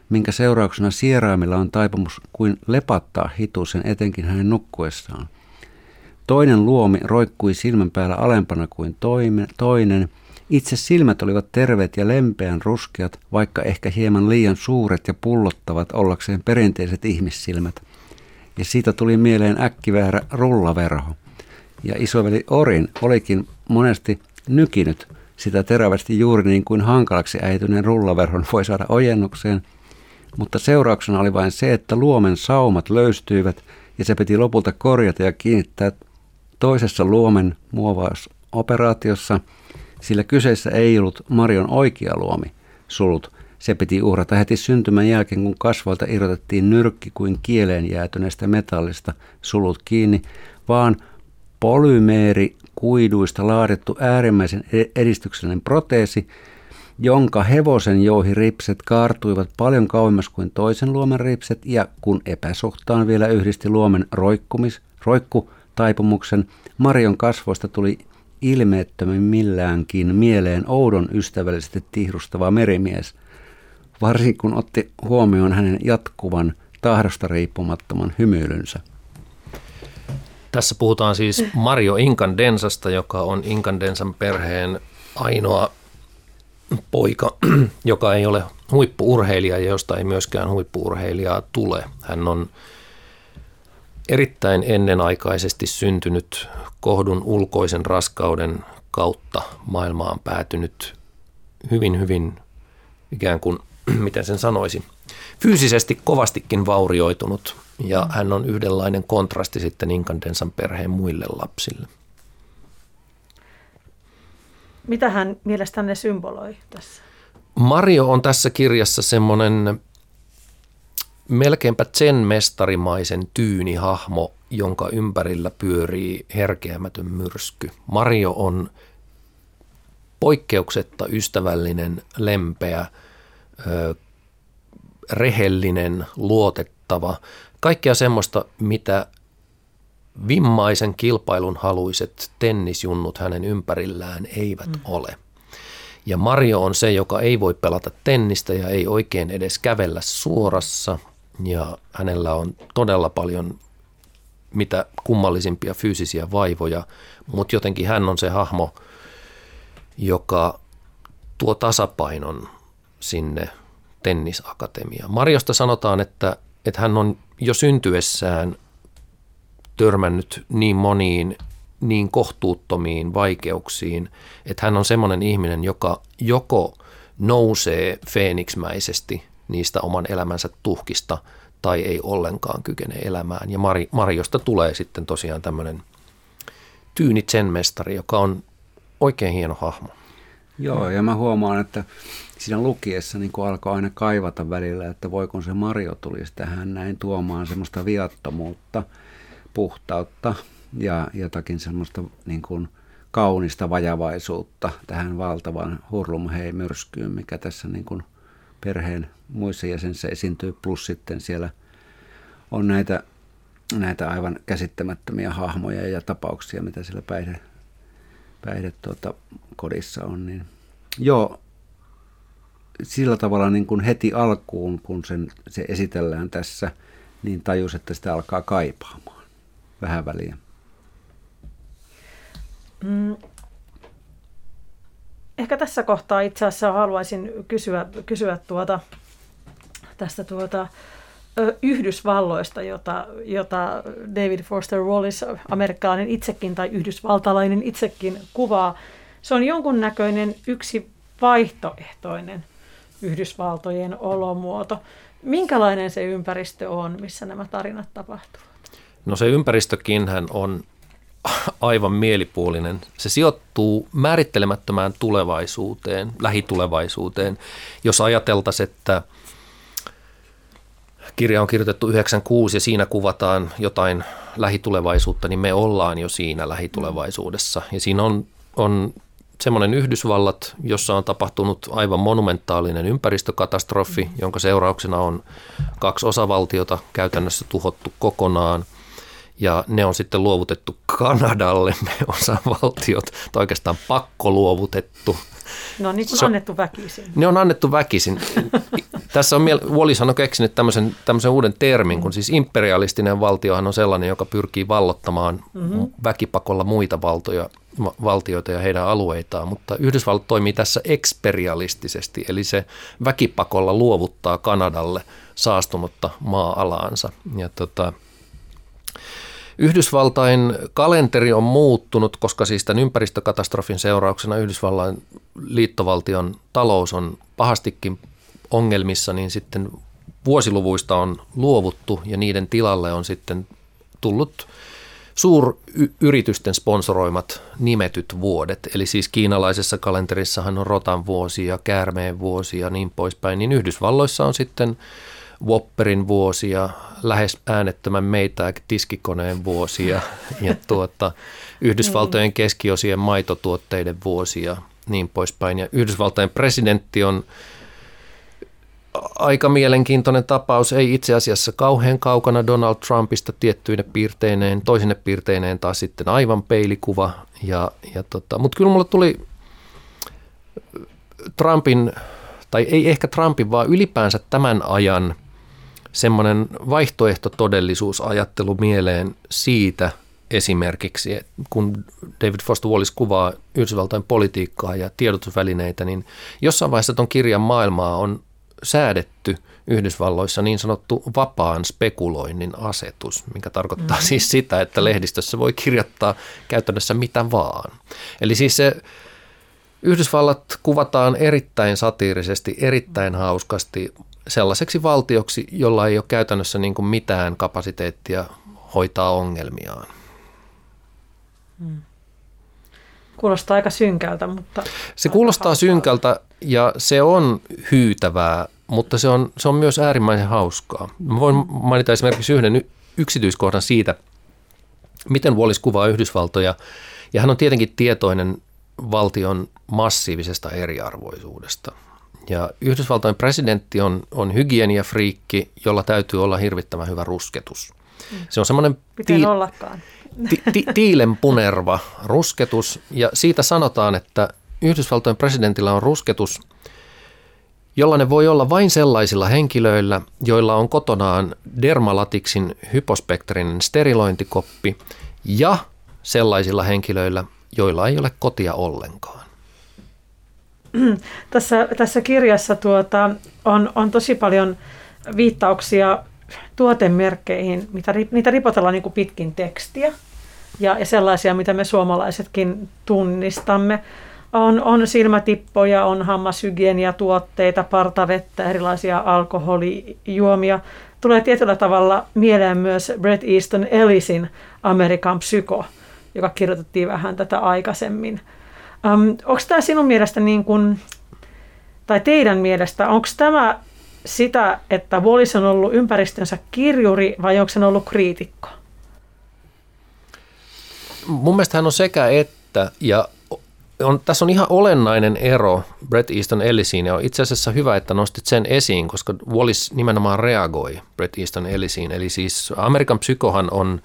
minkä seurauksena sieraimilla on taipumus kuin lepattaa hitusen etenkin hänen nukkuessaan. Toinen luomi roikkui silmän päällä alempana kuin toinen. Itse silmät olivat terveet ja lempeän ruskeat, vaikka ehkä hieman liian suuret ja pullottavat ollakseen perinteiset ihmissilmät. Ja siitä tuli mieleen äkkiväärä rullaverho. Ja isoveli Orin olikin monesti nykinyt sitä terävästi juuri niin kuin hankalaksi äityneen rullaverhon voi saada ojennukseen, mutta seurauksena oli vain se, että luomen saumat löystyivät ja se piti lopulta korjata ja kiinnittää toisessa luomen muovausoperaatiossa, sillä kyseessä ei ollut Marion oikea luomi, sulut. Se piti uhrata heti syntymän jälkeen, kun kasvoilta irrotettiin nyrkki kuin kieleen jäätyneestä metallista, sulut kiinni, vaan polymeerikuiduista laadittu äärimmäisen edistyksellinen proteesi, jonka hevosen jouhiripset kaartuivat paljon kauemmas kuin toisen luomen ripset, ja kun epäsuhtaan vielä yhdisti luomen roikkumis, roikkutaipumuksen, Marion kasvoista tuli ilmeettömimmilläänkin mieleen oudon ystävällisesti tihrustava merimies, varsinkin kun otti huomioon hänen jatkuvan tahdosta riippumattoman hymyilynsä. Tässä puhutaan siis Mario Incandenzasta, joka on Incandensan perheen ainoa poika, joka ei ole huippu-urheilija ja josta ei myöskään huippu-urheilijaa tule. Hän on erittäin ennenaikaisesti syntynyt kohdun ulkoisen raskauden kautta maailmaan päätynyt hyvin, hyvin ikään kuin, miten sen sanoisi, fyysisesti kovastikin vaurioitunut. Ja hän on yhdenlainen kontrasti sitten Incandensan perheen muille lapsille. Mitä hän mielestänne symboloi tässä? Mario on tässä kirjassa semmoinen melkeinpä zen-mestarimaisen tyynihahmo, jonka ympärillä pyörii herkeämätön myrsky. Mario on poikkeuksetta ystävällinen, lempeä, rehellinen, luotettava. Kaikkea semmoista, mitä vimmaisen kilpailun haluiset tennisjunnut hänen ympärillään eivät mm. ole. Ja Mario on se, joka ei voi pelata tennistä ja ei oikein edes kävellä suorassa. Ja hänellä on todella paljon mitä kummallisimpia fyysisiä vaivoja, mutta jotenkin hän on se hahmo, joka tuo tasapainon sinne tennisakatemiaan. Mariosta sanotaan, että, että hän on jo syntyessään törmännyt niin moniin, niin kohtuuttomiin vaikeuksiin, että hän on semmoinen ihminen, joka joko nousee feeniksmäisesti niistä oman elämänsä tuhkista tai ei ollenkaan kykene elämään. Ja Mari, Mariosta tulee sitten tosiaan tämmöinen tyyni zen-mestari, joka on oikein hieno hahmo. Joo, ja mä huomaan, että siinä lukiessa niin alkoi aina kaivata välillä, että voiko se Mario tulisi tähän näin tuomaan semmoista viattomuutta, puhtautta ja jotakin semmoista niin kuin kaunista vajavaisuutta tähän valtavan hurlumhei-myrskyyn, mikä tässä niin kuin perheen muissa jäsenissä esiintyy, plus sitten siellä on näitä, näitä aivan käsittämättömiä hahmoja ja tapauksia, mitä siellä päihde, päihde tuota, kodissa on. Niin. Joo, sillä tavalla niin kuin heti alkuun, kun sen, se esitellään tässä, niin tajus, että sitä alkaa kaipaamaan vähän väliä. Mm. Ehkä tässä kohtaa itse asiassa haluaisin kysyä, kysyä tuota, tästä tuota, ö, Yhdysvalloista, jota, jota David Foster Wallace, amerikkalainen itsekin tai yhdysvaltalainen itsekin kuvaa. Se on jonkunnäköinen yksi vaihtoehtoinen Yhdysvaltojen olomuoto. Minkälainen se ympäristö on, missä nämä tarinat tapahtuvat? No se ympäristökin hän on aivan mielipuolinen. Se sijoittuu määrittelemättömään tulevaisuuteen, lähitulevaisuuteen. Jos ajateltaisiin, että kirja on kirjoitettu yhdeksänkymmentäkuusi ja siinä kuvataan jotain lähitulevaisuutta, niin me ollaan jo siinä lähitulevaisuudessa. Ja siinä on, on semmoinen Yhdysvallat, jossa on tapahtunut aivan monumentaalinen ympäristökatastrofi, jonka seurauksena on kaksi osavaltiota käytännössä tuhottu kokonaan. Ja ne on sitten luovutettu Kanadalle, ne osavaltiot, tai oikeastaan pakkoluovutettu. No niin kuin annettu väkisin. Ne on annettu väkisin. Tässä on, Wallishan on keksinyt tämmöisen, tämmöisen uuden termin, kun siis imperialistinen valtiohan on sellainen, joka pyrkii vallottamaan mm-hmm. väkipakolla muita valtoja, valtioita ja heidän alueitaan, mutta Yhdysvallat toimii tässä eksperialistisesti, eli se väkipakolla luovuttaa Kanadalle saastunutta maa-alaansa. Ja tota, Yhdysvaltain kalenteri on muuttunut, koska siis tämän ympäristökatastrofin seurauksena Yhdysvaltain liittovaltion talous on pahastikin ongelmissa, niin sitten vuosiluvuista on luovuttu ja niiden tilalle on sitten tullut suuryritysten sponsoroimat nimetyt vuodet. Eli siis kiinalaisessa kalenterissahan on rotan vuosi ja käärmeen vuosi ja niin poispäin, niin Yhdysvalloissa on sitten Whopperin vuosi ja lähes äänettömän Maytag-tiskikoneen vuosi ja, ja tuota, Yhdysvaltojen keskiosien maitotuotteiden vuosi ja niin poispäin. Ja Yhdysvaltojen presidentti on aika mielenkiintoinen tapaus, ei itse asiassa kauhean kaukana Donald Trumpista tiettyine piirteineen, toisine piirteineen taas sitten aivan peilikuva. Ja, ja tota, mutta kyllä mulle tuli Trumpin, tai ei ehkä Trumpin, vaan ylipäänsä tämän ajan semmoinen vaihtoehtotodellisuusajattelu mieleen siitä esimerkiksi, kun David Foster Wallace kuvaa Yhdysvaltain politiikkaa ja tiedotusvälineitä, niin jossain vaiheessa tuon kirjan maailmaa on säädetty Yhdysvalloissa niin sanottu vapaan spekuloinnin asetus, mikä tarkoittaa mm-hmm. siis sitä, että lehdistössä voi kirjoittaa käytännössä mitä vaan. Eli siis se Yhdysvallat kuvataan erittäin satiirisesti, erittäin hauskasti sellaiseksi valtioksi, jolla ei ole käytännössä niin kuin mitään kapasiteettia hoitaa ongelmiaan. Hmm. Kuulostaa aika synkältä, mutta... Se kuulostaa hauskaa. synkältä ja se on hyytävää, mutta se on, se on myös äärimmäisen hauskaa. Mä voin mainita esimerkiksi yhden yksityiskohdan siitä, miten Wallace kuvaa Yhdysvaltoja. Ja hän on tietenkin tietoinen valtion massiivisesta eriarvoisuudesta. Ja Yhdysvaltojen presidentti on, on hygieniafriikki, jolla täytyy olla hirvittävän hyvä rusketus. Se on semmoinen Miten ollakaan? Ti, ti, tiilenpunerva rusketus, ja siitä sanotaan, että Yhdysvaltojen presidentillä on rusketus, jollainen voi olla vain sellaisilla henkilöillä, joilla on kotonaan Dermalatiksin hypospektrinen sterilointikoppi, ja sellaisilla henkilöillä, joilla ei ole kotia ollenkaan. Tässä, tässä kirjassa tuota, on, on tosi paljon viittauksia tuotemerkkeihin, mitä, niitä ripotellaan niin kuin pitkin tekstiä ja, ja sellaisia, mitä me suomalaisetkin tunnistamme. On, on silmätippoja, on hammashygieniatuotteita, partavettä, erilaisia alkoholijuomia. Tulee tietyllä tavalla mieleen myös Bret Easton Ellisin Amerikan Psyko, joka kirjoitettiin vähän tätä aikaisemmin. Um, onko tämä sinun mielestä, niin kun, tai teidän mielestä, onko tämä sitä, että Wallace on ollut ympäristönsä kirjuri vai onko hän ollut kriitikko? Mun mielestä hän on sekä että, ja on, tässä on ihan olennainen ero Bret Easton Ellisiin, ja on itse asiassa hyvä, että nostit sen esiin, koska Wallace nimenomaan reagoi Bret Easton Ellisiin. Eli siis Amerikan Psykohan on,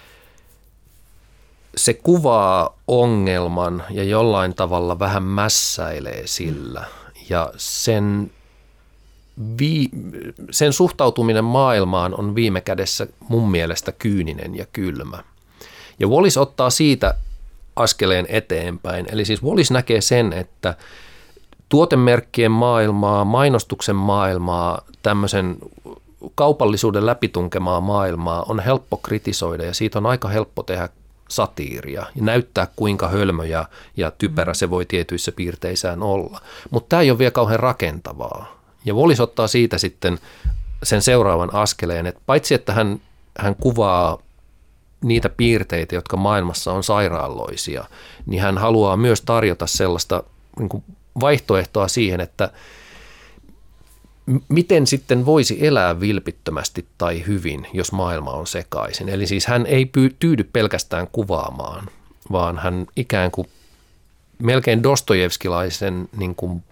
se kuvaa ongelman ja jollain tavalla vähän mässäilee sillä, ja sen, vi, sen suhtautuminen maailmaan on viime kädessä mun mielestä kyyninen ja kylmä. Ja Wallace ottaa siitä askeleen eteenpäin. Eli siis Wallace näkee sen, että tuotemerkkien maailmaa, mainostuksen maailmaa, tämmöisen kaupallisuuden läpitunkemaa maailmaa on helppo kritisoida ja siitä on aika helppo tehdä satiiria ja näyttää kuinka hölmö ja, ja typerä se voi tietyissä piirteissään olla. Mutta tämä ei ole vielä kauhean rakentavaa. Ja Wallace ottaa siitä sitten sen seuraavan askeleen, että paitsi että hän, hän kuvaa niitä piirteitä, jotka maailmassa on sairaalloisia, niin hän haluaa myös tarjota sellaista niin kuin vaihtoehtoa siihen, että miten sitten voisi elää vilpittömästi tai hyvin, jos maailma on sekaisin. Eli siis hän ei tyydy pelkästään kuvaamaan, vaan hän ikään kuin melkein dostojevskilaisen niin kuin,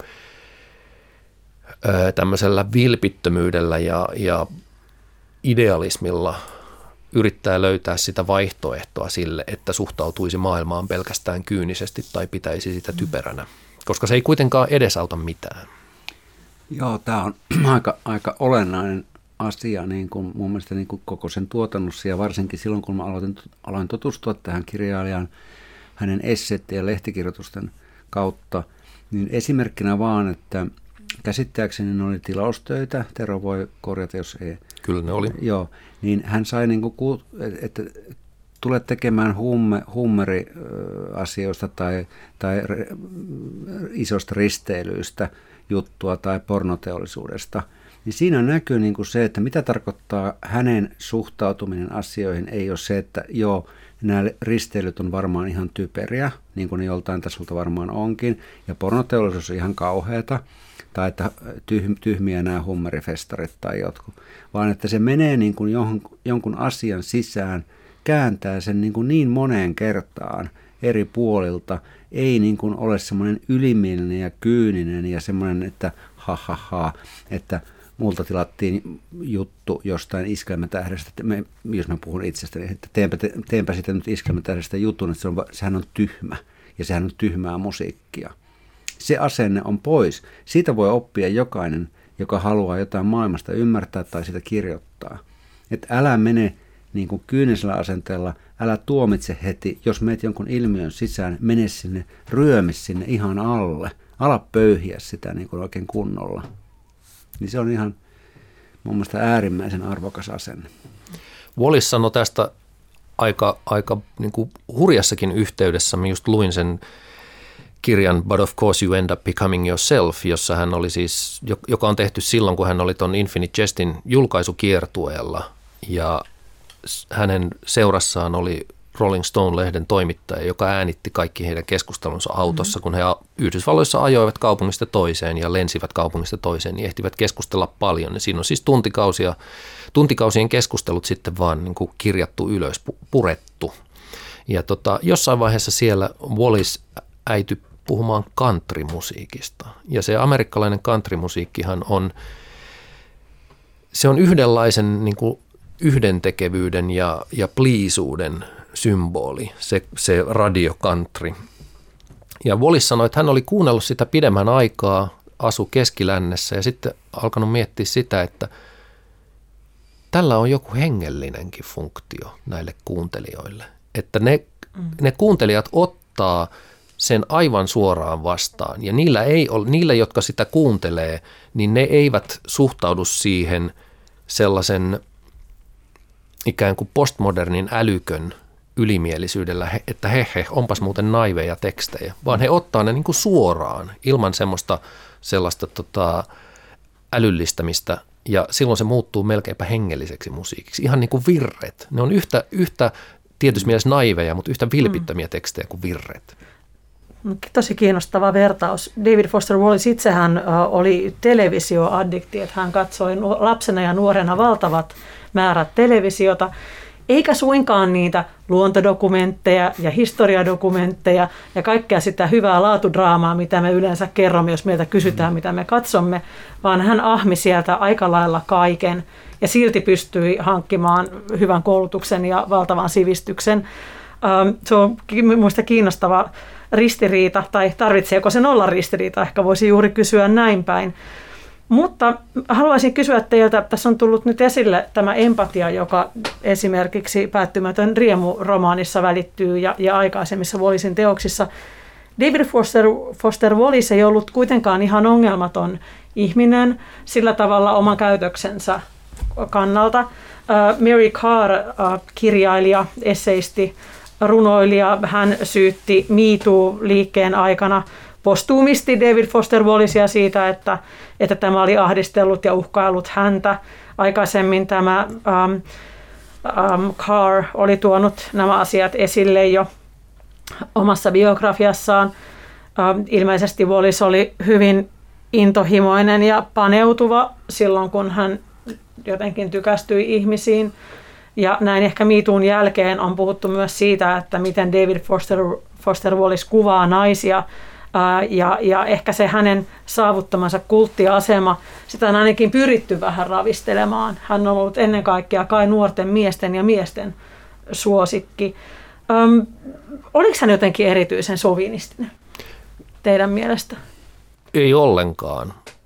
tämmöisellä vilpittömyydellä ja, ja idealismilla yrittää löytää sitä vaihtoehtoa sille, että suhtautuisi maailmaan pelkästään kyynisesti tai pitäisi sitä typeränä, koska se ei kuitenkaan edesauta mitään. Joo, tämä on aika, aika olennainen asia niin kuin mun mielestä niin kuin koko sen tuotannossa ja varsinkin silloin, kun mä aloitin, aloin tutustua tähän kirjailijan hänen esseiden ja lehtikirjoitusten kautta, niin esimerkkinä vaan, että käsittääkseni ne oli tilaustöitä, Tero voi korjata, jos ei. Kyllä ne oli. Joo, niin hän sai, niin kuin, että tule tekemään humme, hummeriasioista tai, tai isosta risteilyistä juttua tai pornoteollisuudesta, niin siinä näkyy niin kuin se, että mitä tarkoittaa hänen suhtautuminen asioihin, ei ole se, että joo, nämä risteilyt on varmaan ihan typeriä, niin kuin ne joltain tasolta varmaan onkin, ja pornoteollisuus on ihan kauheata, tai että tyhmiä nämä hummerifestarit tai jotkut, vaan että se menee niin kuin jonkun, jonkun asian sisään, kääntää sen niin, kuin niin moneen kertaan eri puolilta, ei niin kuin ole semmoinen ylimielinen ja kyyninen ja semmoinen, että ha ha ha, että multa tilattiin juttu jostain Iskelmätähdestä, me, jos mä puhun itsestäni, että teenpä, teenpä sitten nyt Iskelmätähdestä jutun, että se on, sehän on tyhmä ja sehän on tyhmää musiikkia. Se asenne on pois. Siitä voi oppia jokainen, joka haluaa jotain maailmasta ymmärtää tai sitä kirjoittaa. Että älä mene niin kuin kyynisellä asenteella, älä tuomitse heti, jos meet jonkun ilmiön sisään, mene sinne, ryömi sinne ihan alle, ala pöyhiä sitä niin kuin oikein kunnolla. Niin se on ihan mun mielestä äärimmäisen arvokas asenne. Wallis sanoi tästä aika, aika niin kuin hurjassakin yhteydessä. Mä just luin sen kirjan But of course you end up becoming yourself, jossa hän oli siis, joka on tehty silloin, kun hän oli ton Infinite Jestin julkaisukiertueella. Ja hänen seurassaan oli Rolling Stone-lehden toimittaja, joka äänitti kaikki heidän keskustelunsa autossa, mm-hmm. kun he Yhdysvalloissa ajoivat kaupungista toiseen ja lensivät kaupungista toiseen, niin ehtivät keskustella paljon. Ja siinä on siis tuntikausia, tuntikausien keskustelut sitten vaan niin kuin kirjattu ylös, purettu. Ja tota, jossain vaiheessa siellä Wallis äity puhumaan countrymusiikista. Ja se amerikkalainen countrymusiikkihan on, se on yhdenlaisen niin kuin yhdentekevyyden ja, ja pliisuuden symboli, se, se radio country. Ja Wallis sanoi, että hän oli kuunnellut sitä pidemmän aikaa, asu Keskilännessä ja sitten alkanut miettiä sitä, että tällä on joku hengellinenkin funktio näille kuuntelijoille. Että ne, mm. ne kuuntelijat ottaa sen aivan suoraan vastaan ja niillä, ei ole, niillä, jotka sitä kuuntelee, niin ne eivät suhtaudu siihen sellaisen ikään kuin postmodernin älykön ylimielisyydellä, että he, he, onpas muuten naiveja tekstejä, vaan he ottaa ne niin kuin suoraan ilman semmoista sellaista tota, älyllistämistä ja silloin se muuttuu melkeinpä hengelliseksi musiikiksi. Ihan niin kuin virret. Ne on yhtä, yhtä tietysti mielessä naiveja, mutta yhtä vilpittömiä tekstejä kuin virret. Tosi kiinnostava vertaus. David Foster Wallace itsehän oli televisioaddikti, että hän katsoi lapsena ja nuorena valtavat määrät televisiota, eikä suinkaan niitä luontodokumentteja ja historiadokumentteja ja kaikkea sitä hyvää laatudraamaa, mitä me yleensä kerromme, jos meiltä kysytään, mitä me katsomme, vaan hän ahmi sieltä aika lailla kaiken ja silti pystyi hankkimaan hyvän koulutuksen ja valtavan sivistyksen. Se on minusta kiinnostava ristiriita, tai tarvitseeko sen olla ristiriita, ehkä voisi juuri kysyä näin päin. Mutta haluaisin kysyä teiltä, tässä on tullut nyt esille tämä empatia, joka esimerkiksi Päättymätön riemu-romaanissa välittyy ja, ja aikaisemmissa Wallisin teoksissa. David Foster, Foster Wallace ei ollut kuitenkaan ihan ongelmaton ihminen sillä tavalla oman käytöksensä kannalta. Mary Karr, kirjailija, esseisti, runoilija, hän syytti Me Too-liikkeen aikana postuumisti David Foster Wallacea siitä, että, että tämä oli ahdistellut ja uhkaillut häntä. Aikaisemmin tämä um, um, Carr oli tuonut nämä asiat esille jo omassa biografiassaan. Um, ilmeisesti Wallace oli hyvin intohimoinen ja paneutuva silloin, kun hän jotenkin tykästyi ihmisiin. Ja näin ehkä Me Toon jälkeen on puhuttu myös siitä, että miten David Foster, Foster Wallace kuvaa naisia. Ja, ja ehkä se hänen saavuttamansa kulttiasema, sitä on ainakin pyritty vähän ravistelemaan. Hän on ollut ennen kaikkea kai nuorten miesten ja miesten suosikki. Öm, oliko hän jotenkin erityisen sovinistinen teidän mielestä? Ei ollenkaan, mutta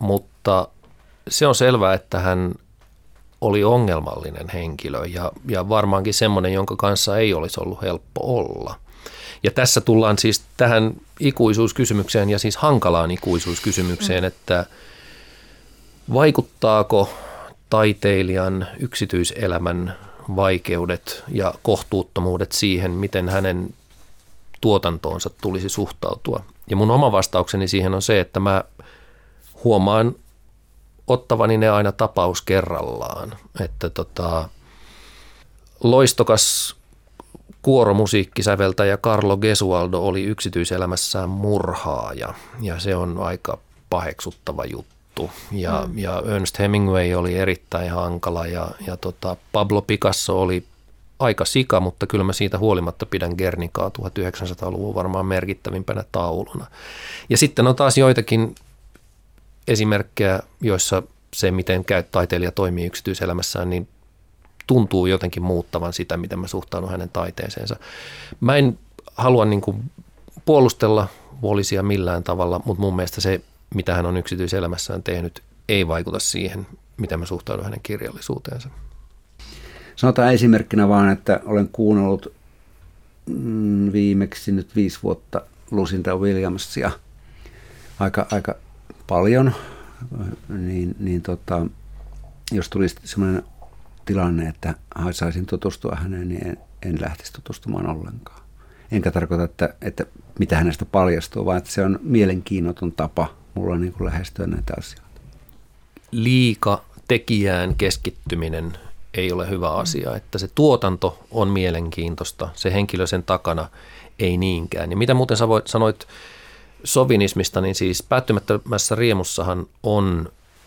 mutta se on selvää, että hän oli ongelmallinen henkilö ja, ja varmaankin semmoinen, jonka kanssa ei olisi ollut helppo olla. Ja tässä tullaan siis tähän ikuisuuskysymykseen ja siis hankalaan ikuisuuskysymykseen, että vaikuttaako taiteilijan yksityiselämän vaikeudet ja kohtuuttomuudet siihen, miten hänen tuotantoonsa tulisi suhtautua. Ja mun oma vastaukseni siihen on se, että mä huomaan ottavani ne aina tapaus kerrallaan. Että tota, loistokas kuoromusiikkisäveltäjä Carlo Gesualdo oli yksityiselämässään murhaaja ja se on aika paheksuttava juttu. Ja, mm. ja Ernest Hemingway oli erittäin hankala ja, ja tota, Pablo Picasso oli aika sika, mutta kyllä mä siitä huolimatta pidän Gernicaa tuhatyhdeksänsataaluvun varmaan merkittävimpänä tauluna. Ja sitten on taas joitakin esimerkkejä, joissa se, miten taiteilija toimii yksityiselämässään, niin tuntuu jotenkin muuttavan sitä, miten mä suhtaudun hänen taiteeseensa. Mä en halua niin kuin puolustella Wallisia millään tavalla, mutta mun mielestä se, mitä hän on yksityiselämässään tehnyt, ei vaikuta siihen, miten mä suhtaudun hänen kirjallisuuteensa. Sanotaan esimerkkinä vaan, että olen kuunnellut mm, viimeksi nyt viisi vuotta Lucinda Williamsia aika, aika paljon, niin, niin tota, jos tulisi sellainen tilanne, että saisin tutustua häneen, niin en, en lähtisi tutustumaan ollenkaan. Enkä tarkoita, että, että mitä hänestä paljastuu, vaan että se on mielenkiinnoton tapa mulla niin kuin lähestyä näitä asioita. Liika tekijään keskittyminen ei ole hyvä asia, että se tuotanto on mielenkiintoista, se henkilö sen takana ei niinkään. Ja mitä muuten sä voit, sanoit sovinismista, niin siis Päättymättömässä riemussahan on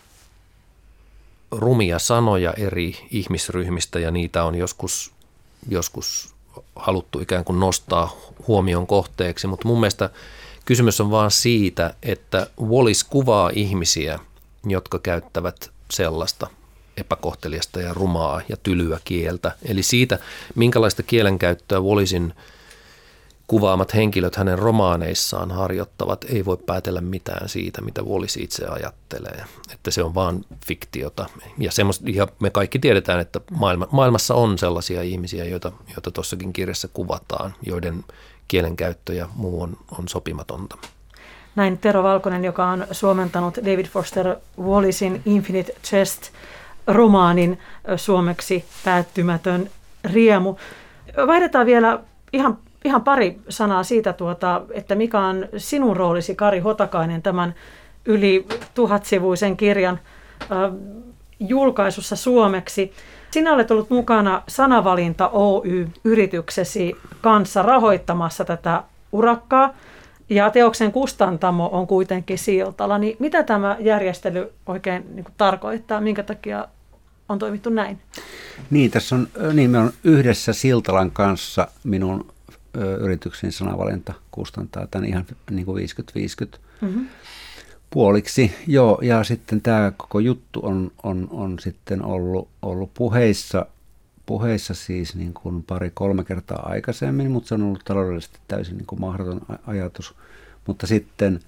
rumia sanoja eri ihmisryhmistä ja niitä on joskus, joskus haluttu ikään kuin nostaa huomion kohteeksi, mutta mun mielestä kysymys on vaan siitä, että Wallis kuvaa ihmisiä, jotka käyttävät sellaista epäkohteliasta ja rumaa ja tylyä kieltä. Eli siitä, minkälaista kielenkäyttöä Wallisin kuvaamat henkilöt hänen romaaneissaan harjoittavat, ei voi päätellä mitään siitä, mitä Wallis itse ajattelee. Että se on vaan fiktiota. Ja, ja me kaikki tiedetään, että maailma, maailmassa on sellaisia ihmisiä, joita, joita tuossakin kirjassa kuvataan, joiden kielenkäyttö ja muu on, on sopimatonta. Näin Tero Valkonen, joka on suomentanut David Foster Wallisin Infinite Jest-romaanin suomeksi Päättymätön riemu. Vaihdetaan vielä ihan Ihan pari sanaa siitä, tuota, että mikä on sinun roolisi, Kari Hotakainen, tämän yli tuhatsivuisen kirjan äh, julkaisussa suomeksi. Sinä olet ollut mukana Sanavalinta Oy-yrityksesi kanssa rahoittamassa tätä urakkaa, ja teoksen kustantamo on kuitenkin Siltala. Niin mitä tämä järjestely oikein niin kuin tarkoittaa? Minkä takia on toimittu näin? Niin, tässä on, niin me on yhdessä Siltalan kanssa minun yrityksen Sanavalinta kustantaa tämän ihan niin kuin viisikymmentä viisikymmentä mm-hmm. puoliksi. Joo, ja sitten tämä koko juttu on, on, on sitten ollut, ollut puheissa, puheissa siis niin kuin pari-kolme kertaa aikaisemmin, mutta se on ollut taloudellisesti täysin niin kuin mahdoton ajatus. Mutta sitten,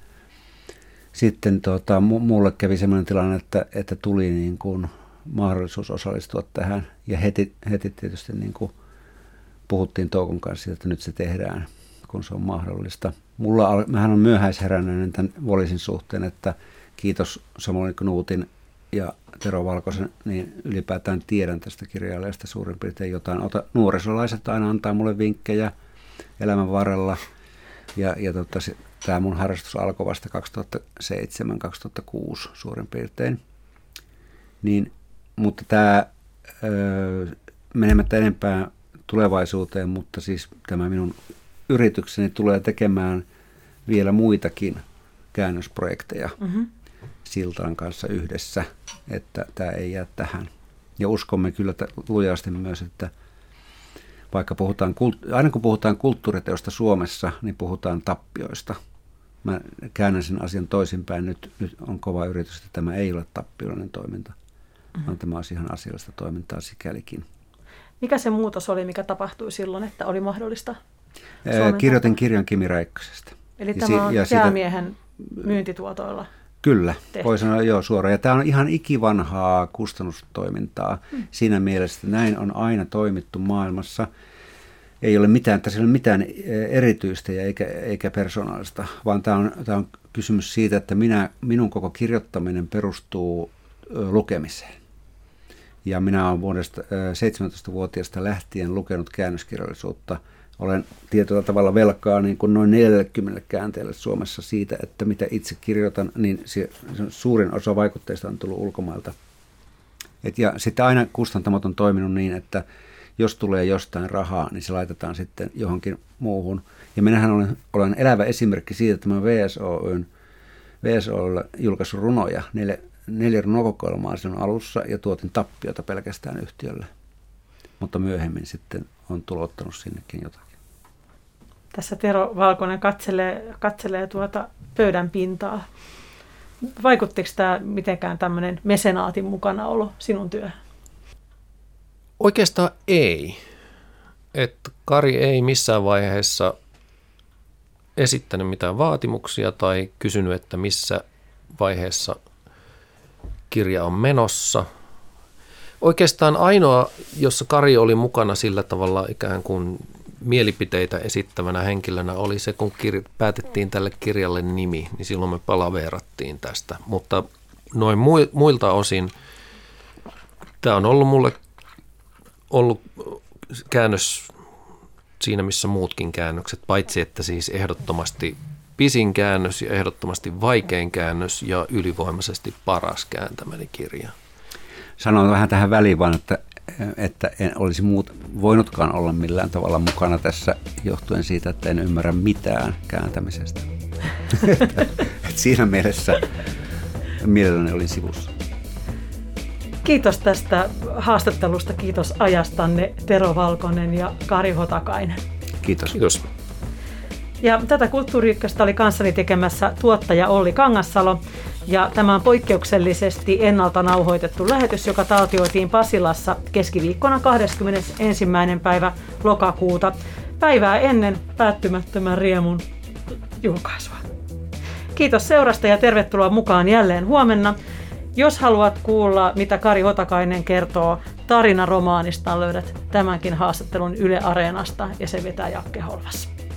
sitten tota, mulle kävi sellainen tilanne, että, että tuli niin kuin mahdollisuus osallistua tähän, ja heti, heti tietysti niin kuin puhuttiin Toukon kanssa, että nyt se tehdään, kun se on mahdollista. Mulla, mähän on myöhäisherännäinen tämän Wallisin suhteen, että kiitos Samuli Knuutin ja Tero Valkosen, niin ylipäätään tiedän tästä kirjailijasta suurin piirtein jotain. Ota, nuorisolaiset aina antaa mulle vinkkejä elämän varrella, ja, ja tota, tämä mun harrastus alkoi vasta kaksituhattaseitsemän kaksituhattakuusi suurin piirtein. Niin, mutta tämä öö, menemättä enempää tulevaisuuteen, mutta siis tämä minun yritykseni tulee tekemään vielä muitakin käännösprojekteja mm-hmm. Siltalan kanssa yhdessä, että tämä ei jää tähän. Ja uskomme kyllä lujasti myös, että vaikka puhutaan, aina kun puhutaan kulttuuriteosta Suomessa, niin puhutaan tappioista. Mä käännän sen asian toisinpäin. Nyt, nyt on kova yritys, että tämä ei ole tappiollinen toiminta, mm-hmm. vaan tämä on ihan asiallista toimintaa sikälikin. Mikä se muutos oli, mikä tapahtui silloin, että oli mahdollista Suomen Kirjoitin kirjan Kimi Räikkösestä. Eli ja tämä on si- Jäämiehen siitä, myyntituotoilla? Kyllä, tehty. voi sanoa joo suoraan. Ja tämä on ihan ikivanhaa kustannustoimintaa hmm. siinä mielessä, että näin on aina toimittu maailmassa. Ei ole mitään, tässä ei ole mitään erityistä ja eikä, eikä persoonallista, vaan tämä on, tämä on kysymys siitä, että minä, minun koko kirjoittaminen perustuu lukemiseen. Ja minä olen vuodesta seitsemäntoistavuotiaasta lähtien lukenut käännöskirjallisuutta. Olen tietyllä tavalla velkaa niin kuin noin neljäkymmentä käänteelle Suomessa siitä, että mitä itse kirjoitan, niin se, suurin osa vaikutteista on tullut ulkomailta. Et ja sitten aina kustantamot on toiminut niin, että jos tulee jostain rahaa, niin se laitetaan sitten johonkin muuhun. Ja minähän olen, olen elävä esimerkki siitä, että mä V S O:n V S O:lla julkaissut runoja, neljä, neljä runokokoelmaa sen alussa ja tuotin tappiota pelkästään yhtiölle. Mutta myöhemmin sitten on tulottanut sinnekin jotakin. Tässä Tero Valkonen katselee, katselee tuota pöydän pintaa. Vaikuttiko tämä mitenkään tämmöinen mesenaatin mukanaolo sinun työhön? Oikeastaan ei. Että Kari ei missään vaiheessa esittänyt mitään vaatimuksia tai kysynyt, että missä vaiheessa kirja on menossa. Oikeastaan ainoa, jossa Kari oli mukana sillä tavalla ikään kuin mielipiteitä esittävänä henkilönä, oli se, kun kir- päätettiin tälle kirjalle nimi, niin silloin me palaveerattiin tästä. Mutta noin muilta osin tämä on ollut mulle ollut käännös siinä, missä muutkin käännökset, paitsi että siis ehdottomasti pisin käännös ja ehdottomasti vaikein käännös ja ylivoimaisesti paras kääntämäni kirja. Sanon vähän tähän väliin vaan, että, että en olisi muut voinutkaan olla millään tavalla mukana tässä johtuen siitä, että en ymmärrä mitään kääntämisestä. Siinä mielessä mielelläni olin sivussa. Kiitos tästä haastattelusta, kiitos ajastanne Tero Valkonen ja Kari Hotakainen. Kiitos. Kiitos. Ja tätä Kulttuuri Ykköstä oli kanssani tekemässä tuottaja Olli Kangassalo. Ja tämä on poikkeuksellisesti ennalta nauhoitettu lähetys, joka taltioitiin Pasilassa keskiviikkona kahdeskymmenesensimmäinen päivä lokakuuta, päivää ennen päättymättömän riemun julkaisua. Kiitos seurasta ja tervetuloa mukaan jälleen huomenna. Jos haluat kuulla, mitä Kari Hotakainen kertoo tarinaromaanistaan, löydät tämänkin haastattelun Yle Areenasta ja se vetää Jakke Holvas.